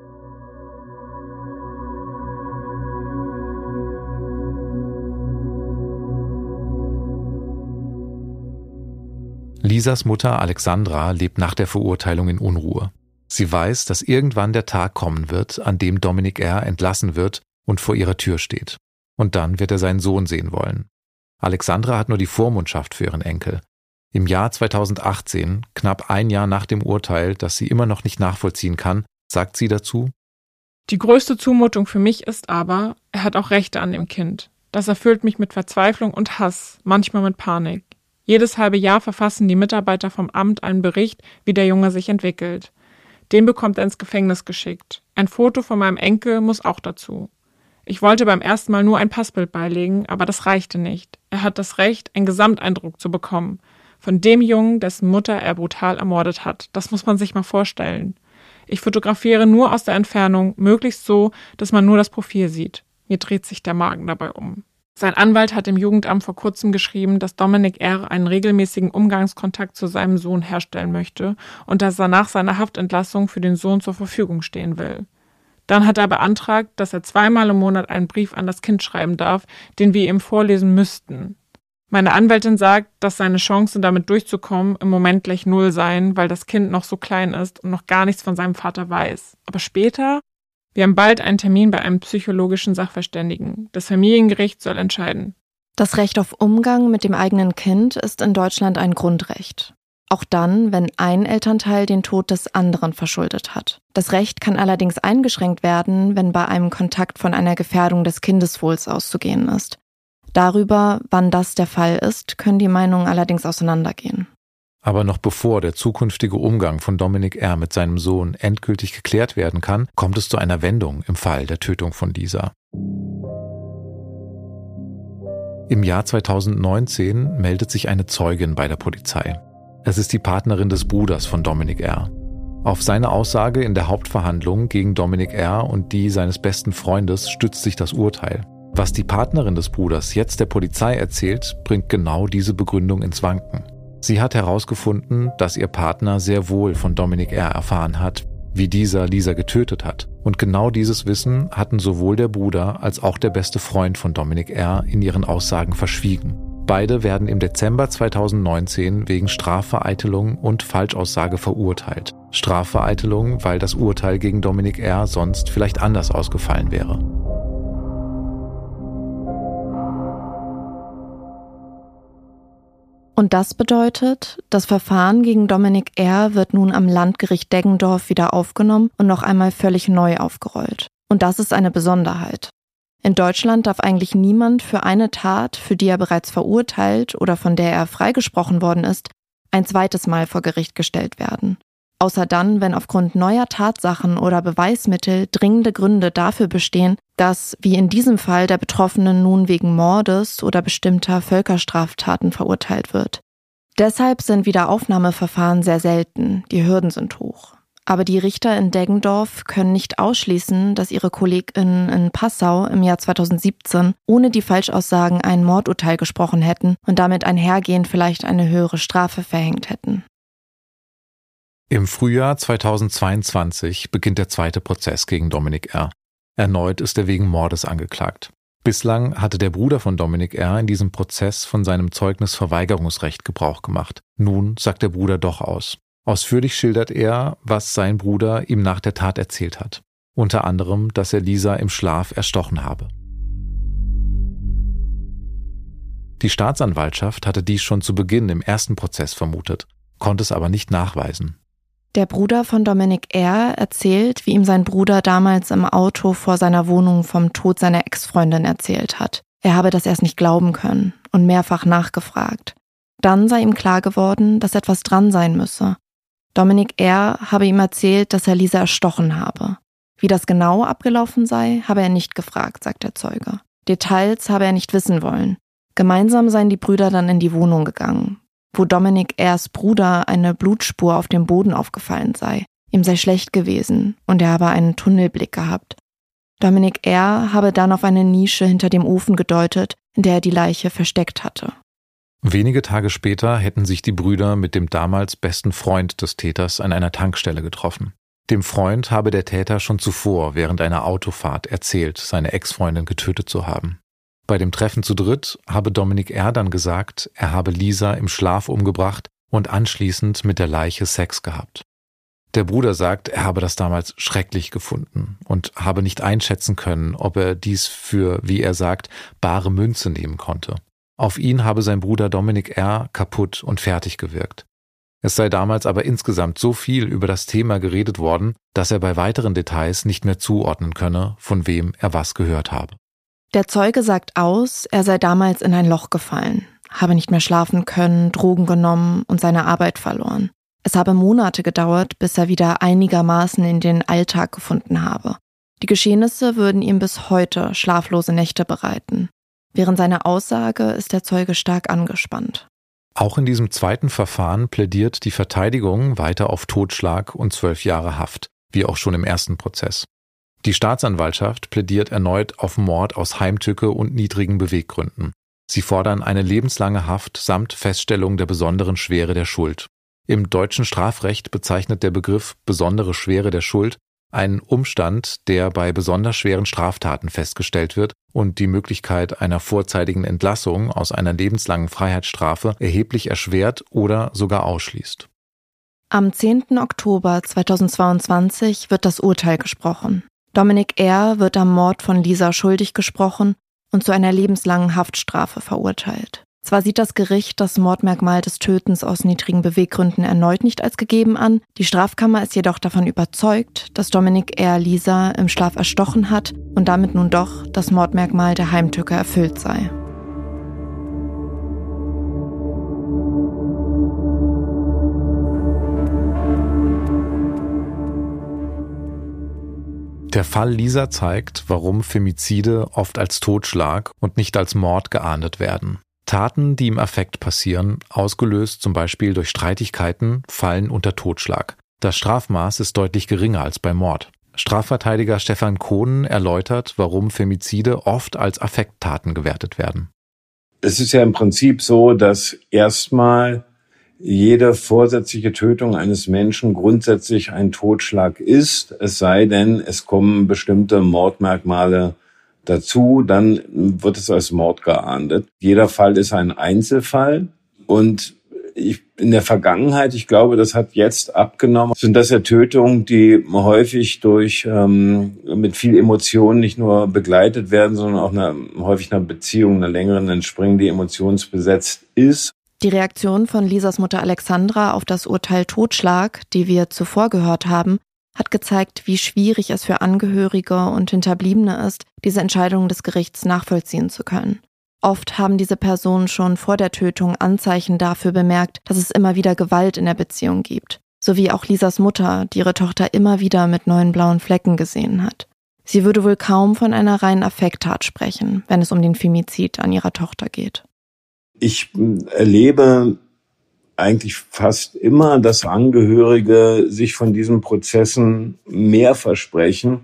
Lisas Mutter Alexandra lebt nach der Verurteilung in Unruhe. Sie weiß, dass irgendwann der Tag kommen wird, an dem Dominic R. entlassen wird und vor ihrer Tür steht. Und dann wird er seinen Sohn sehen wollen. Alexandra hat nur die Vormundschaft für ihren Enkel. Im Jahr 2018, knapp ein Jahr nach dem Urteil, das sie immer noch nicht nachvollziehen kann, sagt sie dazu: Die größte Zumutung für mich ist aber, er hat auch Rechte an dem Kind. Das erfüllt mich mit Verzweiflung und Hass, manchmal mit Panik. Jedes halbe Jahr verfassen die Mitarbeiter vom Amt einen Bericht, wie der Junge sich entwickelt. Den bekommt er ins Gefängnis geschickt. Ein Foto von meinem Enkel muss auch dazu. Ich wollte beim ersten Mal nur ein Passbild beilegen, aber das reichte nicht. Er hat das Recht, einen Gesamteindruck zu bekommen. Von dem Jungen, dessen Mutter er brutal ermordet hat. Das muss man sich mal vorstellen. Ich fotografiere nur aus der Entfernung, möglichst so, dass man nur das Profil sieht. Mir dreht sich der Magen dabei um. Sein Anwalt hat im Jugendamt vor kurzem geschrieben, dass Dominic R. einen regelmäßigen Umgangskontakt zu seinem Sohn herstellen möchte und dass er nach seiner Haftentlassung für den Sohn zur Verfügung stehen will. Dann hat er beantragt, dass er 2-mal im Monat einen Brief an das Kind schreiben darf, den wir ihm vorlesen müssten. Meine Anwältin sagt, dass seine Chancen, damit durchzukommen, im Moment gleich 0 seien, weil das Kind noch so klein ist und noch gar nichts von seinem Vater weiß. Aber später? Wir haben bald einen Termin bei einem psychologischen Sachverständigen. Das Familiengericht soll entscheiden. Das Recht auf Umgang mit dem eigenen Kind ist in Deutschland ein Grundrecht. Auch dann, wenn ein Elternteil den Tod des anderen verschuldet hat. Das Recht kann allerdings eingeschränkt werden, wenn bei einem Kontakt von einer Gefährdung des Kindeswohls auszugehen ist. Darüber, wann das der Fall ist, können die Meinungen allerdings auseinandergehen. Aber noch bevor der zukünftige Umgang von Dominic R. mit seinem Sohn endgültig geklärt werden kann, kommt es zu einer Wendung im Fall der Tötung von Lisa. Im Jahr 2019 meldet sich eine Zeugin bei der Polizei. Es ist die Partnerin des Bruders von Dominic R. Auf seine Aussage in der Hauptverhandlung gegen Dominic R. und die seines besten Freundes stützt sich das Urteil. Was die Partnerin des Bruders jetzt der Polizei erzählt, bringt genau diese Begründung ins Wanken. Sie hat herausgefunden, dass ihr Partner sehr wohl von Dominic R. erfahren hat, wie dieser Lisa getötet hat. Und genau dieses Wissen hatten sowohl der Bruder als auch der beste Freund von Dominic R. in ihren Aussagen verschwiegen. Beide werden im Dezember 2019 wegen Strafvereitelung und Falschaussage verurteilt. Strafvereitelung, weil das Urteil gegen Dominic R. sonst vielleicht anders ausgefallen wäre. Und das bedeutet, das Verfahren gegen Dominic R. wird nun am Landgericht Deggendorf wieder aufgenommen und noch einmal völlig neu aufgerollt. Und das ist eine Besonderheit. In Deutschland darf eigentlich niemand für eine Tat, für die er bereits verurteilt oder von der er freigesprochen worden ist, ein zweites Mal vor Gericht gestellt werden. Außer dann, wenn aufgrund neuer Tatsachen oder Beweismittel dringende Gründe dafür bestehen, dass, wie in diesem Fall, der Betroffene nun wegen Mordes oder bestimmter Völkerstraftaten verurteilt wird. Deshalb sind Wiederaufnahmeverfahren sehr selten, die Hürden sind hoch. Aber die Richter in Deggendorf können nicht ausschließen, dass ihre KollegInnen in Passau im Jahr 2017 ohne die Falschaussagen ein Mordurteil gesprochen hätten und damit einhergehend vielleicht eine höhere Strafe verhängt hätten. Im Frühjahr 2022 beginnt der zweite Prozess gegen Dominic R. Erneut ist er wegen Mordes angeklagt. Bislang hatte der Bruder von Dominic R. in diesem Prozess von seinem Zeugnisverweigerungsrecht Gebrauch gemacht. Nun sagt der Bruder doch aus. Ausführlich schildert er, was sein Bruder ihm nach der Tat erzählt hat. Unter anderem, dass er Lisa im Schlaf erstochen habe. Die Staatsanwaltschaft hatte dies schon zu Beginn im ersten Prozess vermutet, konnte es aber nicht nachweisen. Der Bruder von Dominic R. erzählt, wie ihm sein Bruder damals im Auto vor seiner Wohnung vom Tod seiner Ex-Freundin erzählt hat. Er habe das erst nicht glauben können und mehrfach nachgefragt. Dann sei ihm klar geworden, dass etwas dran sein müsse. Dominic R. habe ihm erzählt, dass er Lisa erstochen habe. Wie das genau abgelaufen sei, habe er nicht gefragt, sagt der Zeuge. Details habe er nicht wissen wollen. Gemeinsam seien die Brüder dann in die Wohnung gegangen, wo Dominic R.'s Bruder eine Blutspur auf dem Boden aufgefallen sei. Ihm sei schlecht gewesen und er habe einen Tunnelblick gehabt. Dominic R. habe dann auf eine Nische hinter dem Ofen gedeutet, in der er die Leiche versteckt hatte. Wenige Tage später hätten sich die Brüder mit dem damals besten Freund des Täters an einer Tankstelle getroffen. Dem Freund habe der Täter schon zuvor während einer Autofahrt erzählt, seine Ex-Freundin getötet zu haben. Bei dem Treffen zu dritt habe Dominic R. dann gesagt, er habe Lisa im Schlaf umgebracht und anschließend mit der Leiche Sex gehabt. Der Bruder sagt, er habe das damals schrecklich gefunden und habe nicht einschätzen können, ob er dies für, wie er sagt, bare Münze nehmen konnte. Auf ihn habe sein Bruder Dominic R. kaputt und fertig gewirkt. Es sei damals aber insgesamt so viel über das Thema geredet worden, dass er bei weiteren Details nicht mehr zuordnen könne, von wem er was gehört habe. Der Zeuge sagt aus, er sei damals in ein Loch gefallen, habe nicht mehr schlafen können, Drogen genommen und seine Arbeit verloren. Es habe Monate gedauert, bis er wieder einigermaßen in den Alltag gefunden habe. Die Geschehnisse würden ihm bis heute schlaflose Nächte bereiten. Während seiner Aussage ist der Zeuge stark angespannt. Auch in diesem zweiten Verfahren plädiert die Verteidigung weiter auf Totschlag und 12 Jahre Haft, wie auch schon im ersten Prozess. Die Staatsanwaltschaft plädiert erneut auf Mord aus Heimtücke und niedrigen Beweggründen. Sie fordern eine lebenslange Haft samt Feststellung der besonderen Schwere der Schuld. Im deutschen Strafrecht bezeichnet der Begriff besondere Schwere der Schuld einen Umstand, der bei besonders schweren Straftaten festgestellt wird und die Möglichkeit einer vorzeitigen Entlassung aus einer lebenslangen Freiheitsstrafe erheblich erschwert oder sogar ausschließt. Am 10. Oktober 2022 wird das Urteil gesprochen. Dominic R. wird am Mord von Lisa schuldig gesprochen und zu einer lebenslangen Haftstrafe verurteilt. Zwar sieht das Gericht das Mordmerkmal des Tötens aus niedrigen Beweggründen erneut nicht als gegeben an, die Strafkammer ist jedoch davon überzeugt, dass Dominic R. Lisa im Schlaf erstochen hat und damit nun doch das Mordmerkmal der Heimtücke erfüllt sei. Der Fall Lisa zeigt, warum Femizide oft als Totschlag und nicht als Mord geahndet werden. Taten, die im Affekt passieren, ausgelöst zum Beispiel durch Streitigkeiten, fallen unter Totschlag. Das Strafmaß ist deutlich geringer als bei Mord. Strafverteidiger Stefan Kohnen erläutert, warum Femizide oft als Affekttaten gewertet werden. Es ist ja im Prinzip so, dass erstmal jede vorsätzliche Tötung eines Menschen grundsätzlich ein Totschlag ist, es sei denn, es kommen bestimmte Mordmerkmale dazu, dann wird es als Mord geahndet. Jeder Fall ist ein Einzelfall und in der Vergangenheit, ich glaube, das hat jetzt abgenommen, sind das ja Tötungen, die häufig durch mit viel Emotionen nicht nur begleitet werden, sondern auch häufig einer Beziehung, einer längeren entspringen, die emotionsbesetzt ist. Die Reaktion von Lisas Mutter Alexandra auf das Urteil Totschlag, die wir zuvor gehört haben, hat gezeigt, wie schwierig es für Angehörige und Hinterbliebene ist, diese Entscheidungen des Gerichts nachvollziehen zu können. Oft haben diese Personen schon vor der Tötung Anzeichen dafür bemerkt, dass es immer wieder Gewalt in der Beziehung gibt. So wie auch Lisas Mutter, die ihre Tochter immer wieder mit neuen blauen Flecken gesehen hat. Sie würde wohl kaum von einer reinen Affekttat sprechen, wenn es um den Femizid an ihrer Tochter geht. Ich erlebe eigentlich fast immer, dass Angehörige sich von diesen Prozessen mehr versprechen,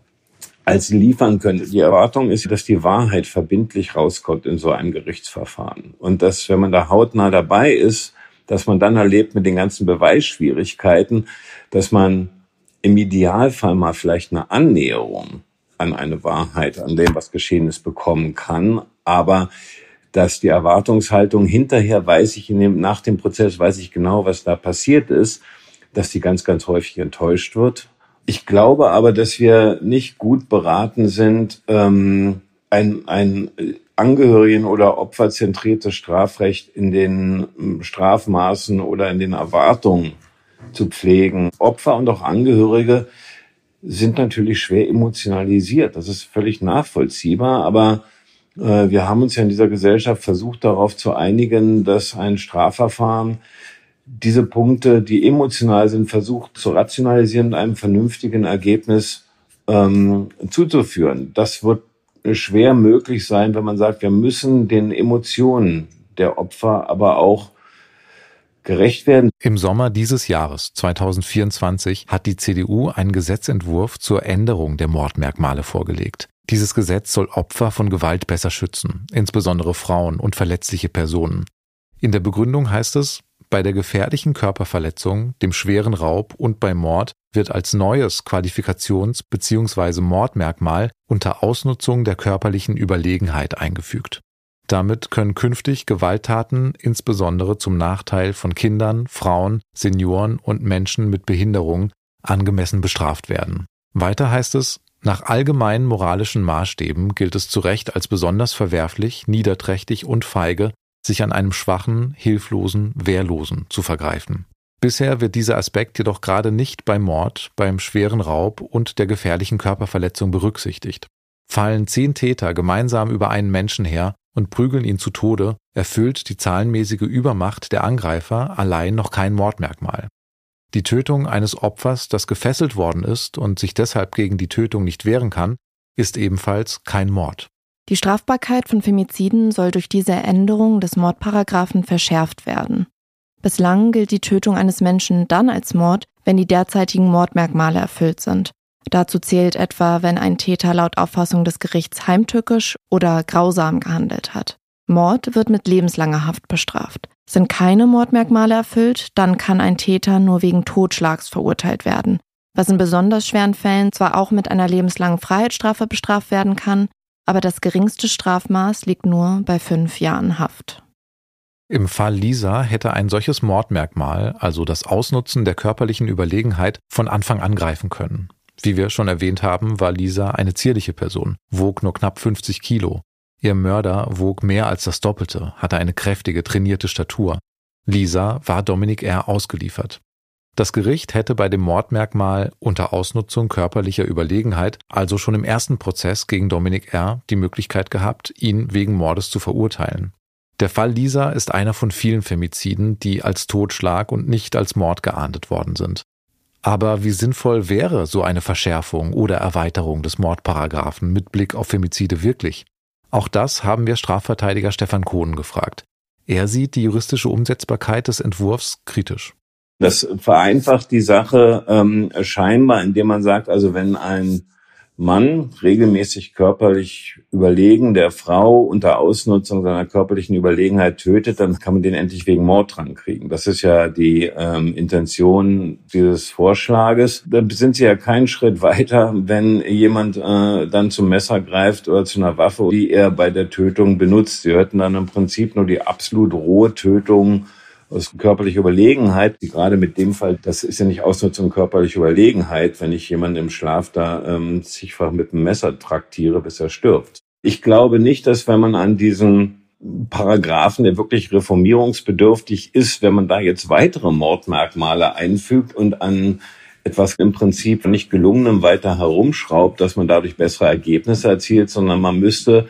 als sie liefern können. Die Erwartung ist, dass die Wahrheit verbindlich rauskommt in so einem Gerichtsverfahren. Und dass, wenn man da hautnah dabei ist, dass man dann erlebt mit den ganzen Beweisschwierigkeiten, dass man im Idealfall mal vielleicht eine Annäherung an eine Wahrheit, an dem, was geschehen ist, bekommen kann. Aber dass die Erwartungshaltung hinterher nach dem Prozess weiß ich genau, was da passiert ist, dass die ganz, ganz häufig enttäuscht wird. Ich glaube aber, dass wir nicht gut beraten sind, ein Angehörigen- oder opferzentriertes Strafrecht in den Strafmaßen oder in den Erwartungen zu pflegen. Opfer und auch Angehörige sind natürlich schwer emotionalisiert. Das ist völlig nachvollziehbar, aber wir haben uns ja in dieser Gesellschaft versucht, darauf zu einigen, dass ein Strafverfahren diese Punkte, die emotional sind, versucht zu rationalisieren und einem vernünftigen Ergebnis zuzuführen. Das wird schwer möglich sein, wenn man sagt, wir müssen den Emotionen der Opfer aber auch gerecht werden. Im Sommer dieses Jahres, 2024, hat die CDU einen Gesetzentwurf zur Änderung der Mordmerkmale vorgelegt. Dieses Gesetz soll Opfer von Gewalt besser schützen, insbesondere Frauen und verletzliche Personen. In der Begründung heißt es, bei der gefährlichen Körperverletzung, dem schweren Raub und bei Mord wird als neues Qualifikations- bzw. Mordmerkmal unter Ausnutzung der körperlichen Überlegenheit eingefügt. Damit können künftig Gewalttaten insbesondere zum Nachteil von Kindern, Frauen, Senioren und Menschen mit Behinderung angemessen bestraft werden. Weiter heißt es, nach allgemeinen moralischen Maßstäben gilt es zu Recht als besonders verwerflich, niederträchtig und feige, sich an einem schwachen, hilflosen, Wehrlosen zu vergreifen. Bisher wird dieser Aspekt jedoch gerade nicht beim Mord, beim schweren Raub und der gefährlichen Körperverletzung berücksichtigt. Fallen 10 Täter gemeinsam über einen Menschen her und prügeln ihn zu Tode, erfüllt die zahlenmäßige Übermacht der Angreifer allein noch kein Mordmerkmal. Die Tötung eines Opfers, das gefesselt worden ist und sich deshalb gegen die Tötung nicht wehren kann, ist ebenfalls kein Mord. Die Strafbarkeit von Femiziden soll durch diese Änderung des Mordparagraphen verschärft werden. Bislang gilt die Tötung eines Menschen dann als Mord, wenn die derzeitigen Mordmerkmale erfüllt sind. Dazu zählt etwa, wenn ein Täter laut Auffassung des Gerichts heimtückisch oder grausam gehandelt hat. Mord wird mit lebenslanger Haft bestraft. Sind keine Mordmerkmale erfüllt, dann kann ein Täter nur wegen Totschlags verurteilt werden, was in besonders schweren Fällen zwar auch mit einer lebenslangen Freiheitsstrafe bestraft werden kann, aber das geringste Strafmaß liegt nur bei 5 Jahren Haft. Im Fall Lisa hätte ein solches Mordmerkmal, also das Ausnutzen der körperlichen Überlegenheit, von Anfang an greifen können. Wie wir schon erwähnt haben, war Lisa eine zierliche Person, wog nur knapp 50 Kilo. Ihr Mörder wog mehr als das Doppelte, hatte eine kräftige, trainierte Statur. Lisa war Dominic R. ausgeliefert. Das Gericht hätte bei dem Mordmerkmal unter Ausnutzung körperlicher Überlegenheit also schon im ersten Prozess gegen Dominic R. die Möglichkeit gehabt, ihn wegen Mordes zu verurteilen. Der Fall Lisa ist einer von vielen Femiziden, die als Totschlag und nicht als Mord geahndet worden sind. Aber wie sinnvoll wäre so eine Verschärfung oder Erweiterung des Mordparagraphen mit Blick auf Femizide wirklich? Auch das haben wir Strafverteidiger Stefan Kohnen gefragt. Er sieht die juristische Umsetzbarkeit des Entwurfs kritisch. Das vereinfacht die Sache scheinbar, indem man sagt, also wenn ein Mann regelmäßig körperlich überlegen der Frau unter Ausnutzung seiner körperlichen Überlegenheit tötet, dann kann man den endlich wegen Mord dran kriegen. Das ist ja die Intention dieses Vorschlages. Da sind sie ja keinen Schritt weiter, wenn jemand dann zum Messer greift oder zu einer Waffe, die er bei der Tötung benutzt. Sie hörten dann im Prinzip nur die absolut rohe Tötung aus körperlicher Überlegenheit, die gerade mit dem Fall, das ist ja nicht Ausnutzung körperlicher Überlegenheit, wenn ich jemanden im Schlaf da zigfach mit dem Messer traktiere, bis er stirbt. Ich glaube nicht, dass wenn man an diesen Paragraphen, der wirklich reformierungsbedürftig ist, wenn man da jetzt weitere Mordmerkmale einfügt und an etwas im Prinzip nicht gelungenem weiter herumschraubt, dass man dadurch bessere Ergebnisse erzielt, sondern man müsste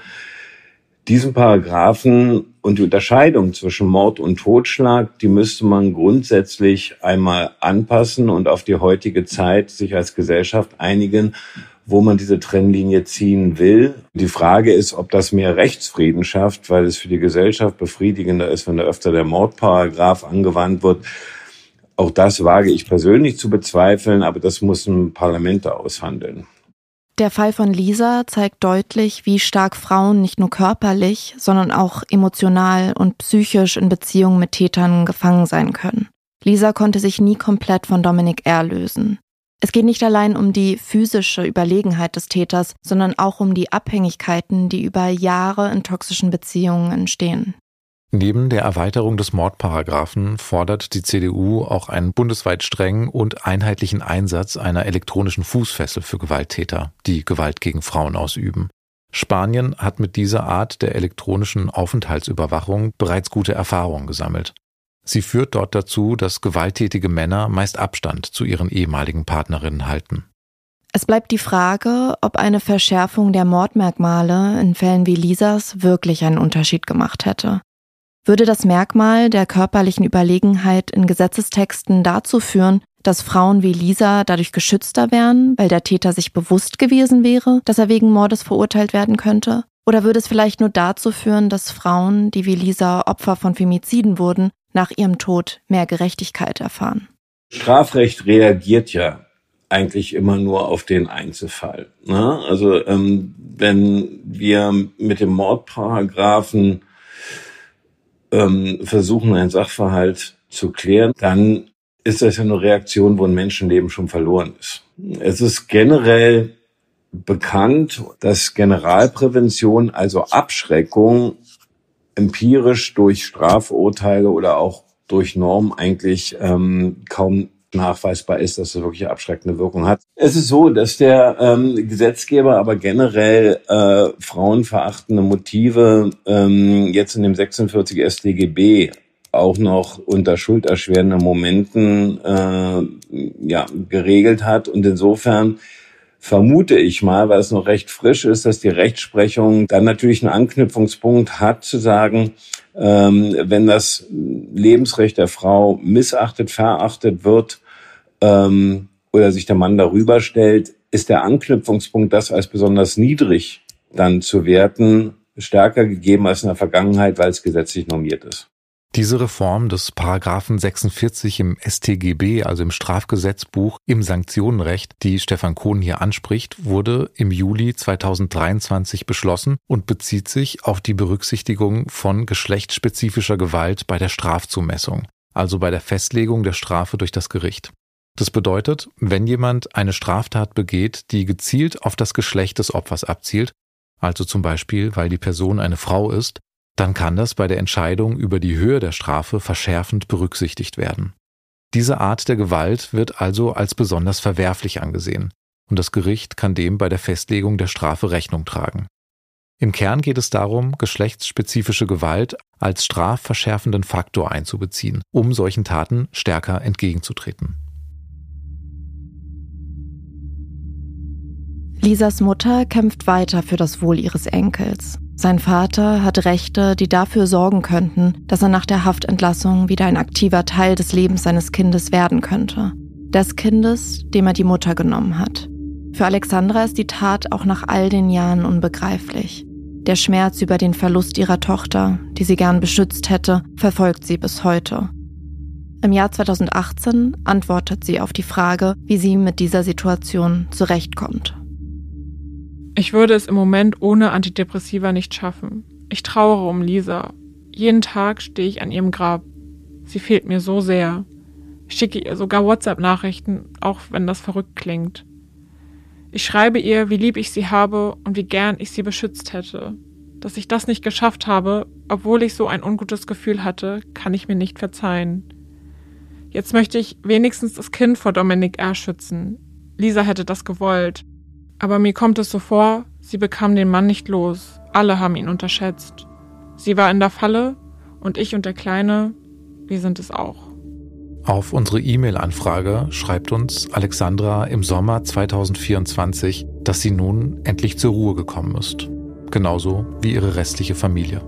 diesen Paragraphen und die Unterscheidung zwischen Mord und Totschlag, die müsste man grundsätzlich einmal anpassen und auf die heutige Zeit sich als Gesellschaft einigen, wo man diese Trennlinie ziehen will. Die Frage ist, ob das mehr Rechtsfrieden schafft, weil es für die Gesellschaft befriedigender ist, wenn da öfter der Mordparagraph angewandt wird. Auch das wage ich persönlich zu bezweifeln, aber das muss ein Parlament aushandeln. Der Fall von Lisa zeigt deutlich, wie stark Frauen nicht nur körperlich, sondern auch emotional und psychisch in Beziehungen mit Tätern gefangen sein können. Lisa konnte sich nie komplett von Dominic R. lösen. Es geht nicht allein um die physische Überlegenheit des Täters, sondern auch um die Abhängigkeiten, die über Jahre in toxischen Beziehungen entstehen. Neben der Erweiterung des Mordparagraphen fordert die CDU auch einen bundesweit strengen und einheitlichen Einsatz einer elektronischen Fußfessel für Gewalttäter, die Gewalt gegen Frauen ausüben. Spanien hat mit dieser Art der elektronischen Aufenthaltsüberwachung bereits gute Erfahrungen gesammelt. Sie führt dort dazu, dass gewalttätige Männer meist Abstand zu ihren ehemaligen Partnerinnen halten. Es bleibt die Frage, ob eine Verschärfung der Mordmerkmale in Fällen wie Lisas wirklich einen Unterschied gemacht hätte. Würde das Merkmal der körperlichen Überlegenheit in Gesetzestexten dazu führen, dass Frauen wie Lisa dadurch geschützter wären, weil der Täter sich bewusst gewesen wäre, dass er wegen Mordes verurteilt werden könnte? Oder würde es vielleicht nur dazu führen, dass Frauen, die wie Lisa Opfer von Femiziden wurden, nach ihrem Tod mehr Gerechtigkeit erfahren? Strafrecht reagiert ja eigentlich immer nur auf den Einzelfall. Ne? Also wenn wir mit dem Mordparagraphen versuchen, einen Sachverhalt zu klären, dann ist das ja eine Reaktion, wo ein Menschenleben schon verloren ist. Es ist generell bekannt, dass Generalprävention, also Abschreckung, empirisch durch Strafurteile oder auch durch Normen eigentlich kaum nachweisbar ist, dass es wirklich abschreckende Wirkung hat. Es ist so, dass der Gesetzgeber aber generell frauenverachtende Motive jetzt in dem 46 StGB auch noch unter schulderschwerenden Momenten geregelt hat. Und insofern vermute ich mal, weil es noch recht frisch ist, dass die Rechtsprechung dann natürlich einen Anknüpfungspunkt hat, zu sagen, wenn das Lebensrecht der Frau missachtet, verachtet wird oder sich der Mann darüber stellt, ist der Anknüpfungspunkt, das als besonders niedrig dann zu werten, stärker gegeben als in der Vergangenheit, weil es gesetzlich normiert ist. Diese Reform des Paragraphen 46 im StGB, also im Strafgesetzbuch, im Sanktionenrecht, die Stefan Kohn hier anspricht, wurde im Juli 2023 beschlossen und bezieht sich auf die Berücksichtigung von geschlechtsspezifischer Gewalt bei der Strafzumessung, also bei der Festlegung der Strafe durch das Gericht. Das bedeutet, wenn jemand eine Straftat begeht, die gezielt auf das Geschlecht des Opfers abzielt, also zum Beispiel, weil die Person eine Frau ist, dann kann das bei der Entscheidung über die Höhe der Strafe verschärfend berücksichtigt werden. Diese Art der Gewalt wird also als besonders verwerflich angesehen und das Gericht kann dem bei der Festlegung der Strafe Rechnung tragen. Im Kern geht es darum, geschlechtsspezifische Gewalt als strafverschärfenden Faktor einzubeziehen, um solchen Taten stärker entgegenzutreten. Lisas Mutter kämpft weiter für das Wohl ihres Enkels. Sein Vater hat Rechte, die dafür sorgen könnten, dass er nach der Haftentlassung wieder ein aktiver Teil des Lebens seines Kindes werden könnte. Des Kindes, dem er die Mutter genommen hat. Für Alexandra ist die Tat auch nach all den Jahren unbegreiflich. Der Schmerz über den Verlust ihrer Tochter, die sie gern beschützt hätte, verfolgt sie bis heute. Im Jahr 2018 antwortet sie auf die Frage, wie sie mit dieser Situation zurechtkommt. Ich würde es im Moment ohne Antidepressiva nicht schaffen. Ich trauere um Lisa. Jeden Tag stehe ich an ihrem Grab. Sie fehlt mir so sehr. Ich schicke ihr sogar WhatsApp-Nachrichten, auch wenn das verrückt klingt. Ich schreibe ihr, wie lieb ich sie habe und wie gern ich sie beschützt hätte. Dass ich das nicht geschafft habe, obwohl ich so ein ungutes Gefühl hatte, kann ich mir nicht verzeihen. Jetzt möchte ich wenigstens das Kind vor Dominic R. schützen. Lisa hätte das gewollt. Aber mir kommt es so vor, sie bekam den Mann nicht los. Alle haben ihn unterschätzt. Sie war in der Falle und ich und der Kleine, wir sind es auch. Auf unsere E-Mail-Anfrage schreibt uns Alexandra im Sommer 2024, dass sie nun endlich zur Ruhe gekommen ist. Genauso wie ihre restliche Familie.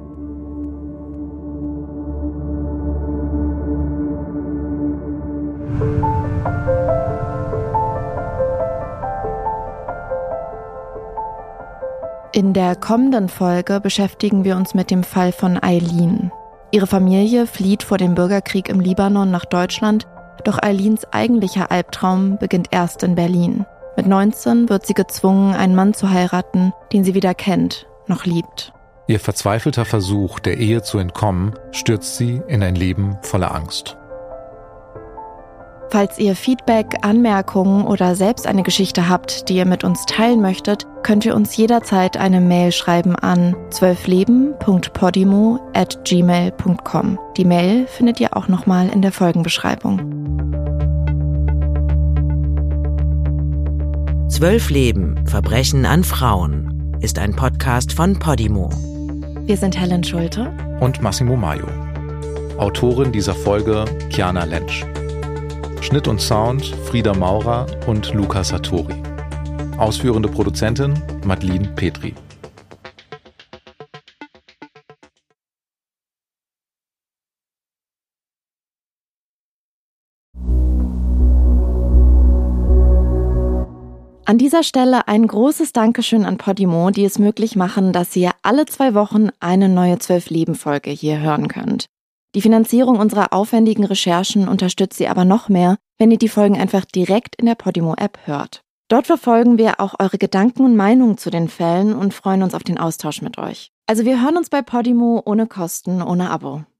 In der kommenden Folge beschäftigen wir uns mit dem Fall von Eileen. Ihre Familie flieht vor dem Bürgerkrieg im Libanon nach Deutschland, doch Eileens eigentlicher Albtraum beginnt erst in Berlin. Mit 19 wird sie gezwungen, einen Mann zu heiraten, den sie weder kennt noch liebt. Ihr verzweifelter Versuch, der Ehe zu entkommen, stürzt sie in ein Leben voller Angst. Falls ihr Feedback, Anmerkungen oder selbst eine Geschichte habt, die ihr mit uns teilen möchtet, könnt ihr uns jederzeit eine Mail schreiben an 12leben.podimo@gmail.com. Die Mail findet ihr auch nochmal in der Folgenbeschreibung. 12 Leben, Verbrechen an Frauen ist ein Podcast von Podimo. Wir sind Helen Schulte und Massimo Maio. Autorin dieser Folge Chiana Lentsch. Schnitt und Sound Frieda Maurer und Luca Sartori. Ausführende Produzentin Madeleine Petri. An dieser Stelle ein großes Dankeschön an Podimo, die es möglich machen, dass ihr alle 2 Wochen eine neue 12-Leben-Folge hier hören könnt. Die Finanzierung unserer aufwendigen Recherchen unterstützt ihr aber noch mehr, wenn ihr die Folgen einfach direkt in der Podimo-App hört. Dort verfolgen wir auch eure Gedanken und Meinungen zu den Fällen und freuen uns auf den Austausch mit euch. Also wir hören uns bei Podimo ohne Kosten, ohne Abo.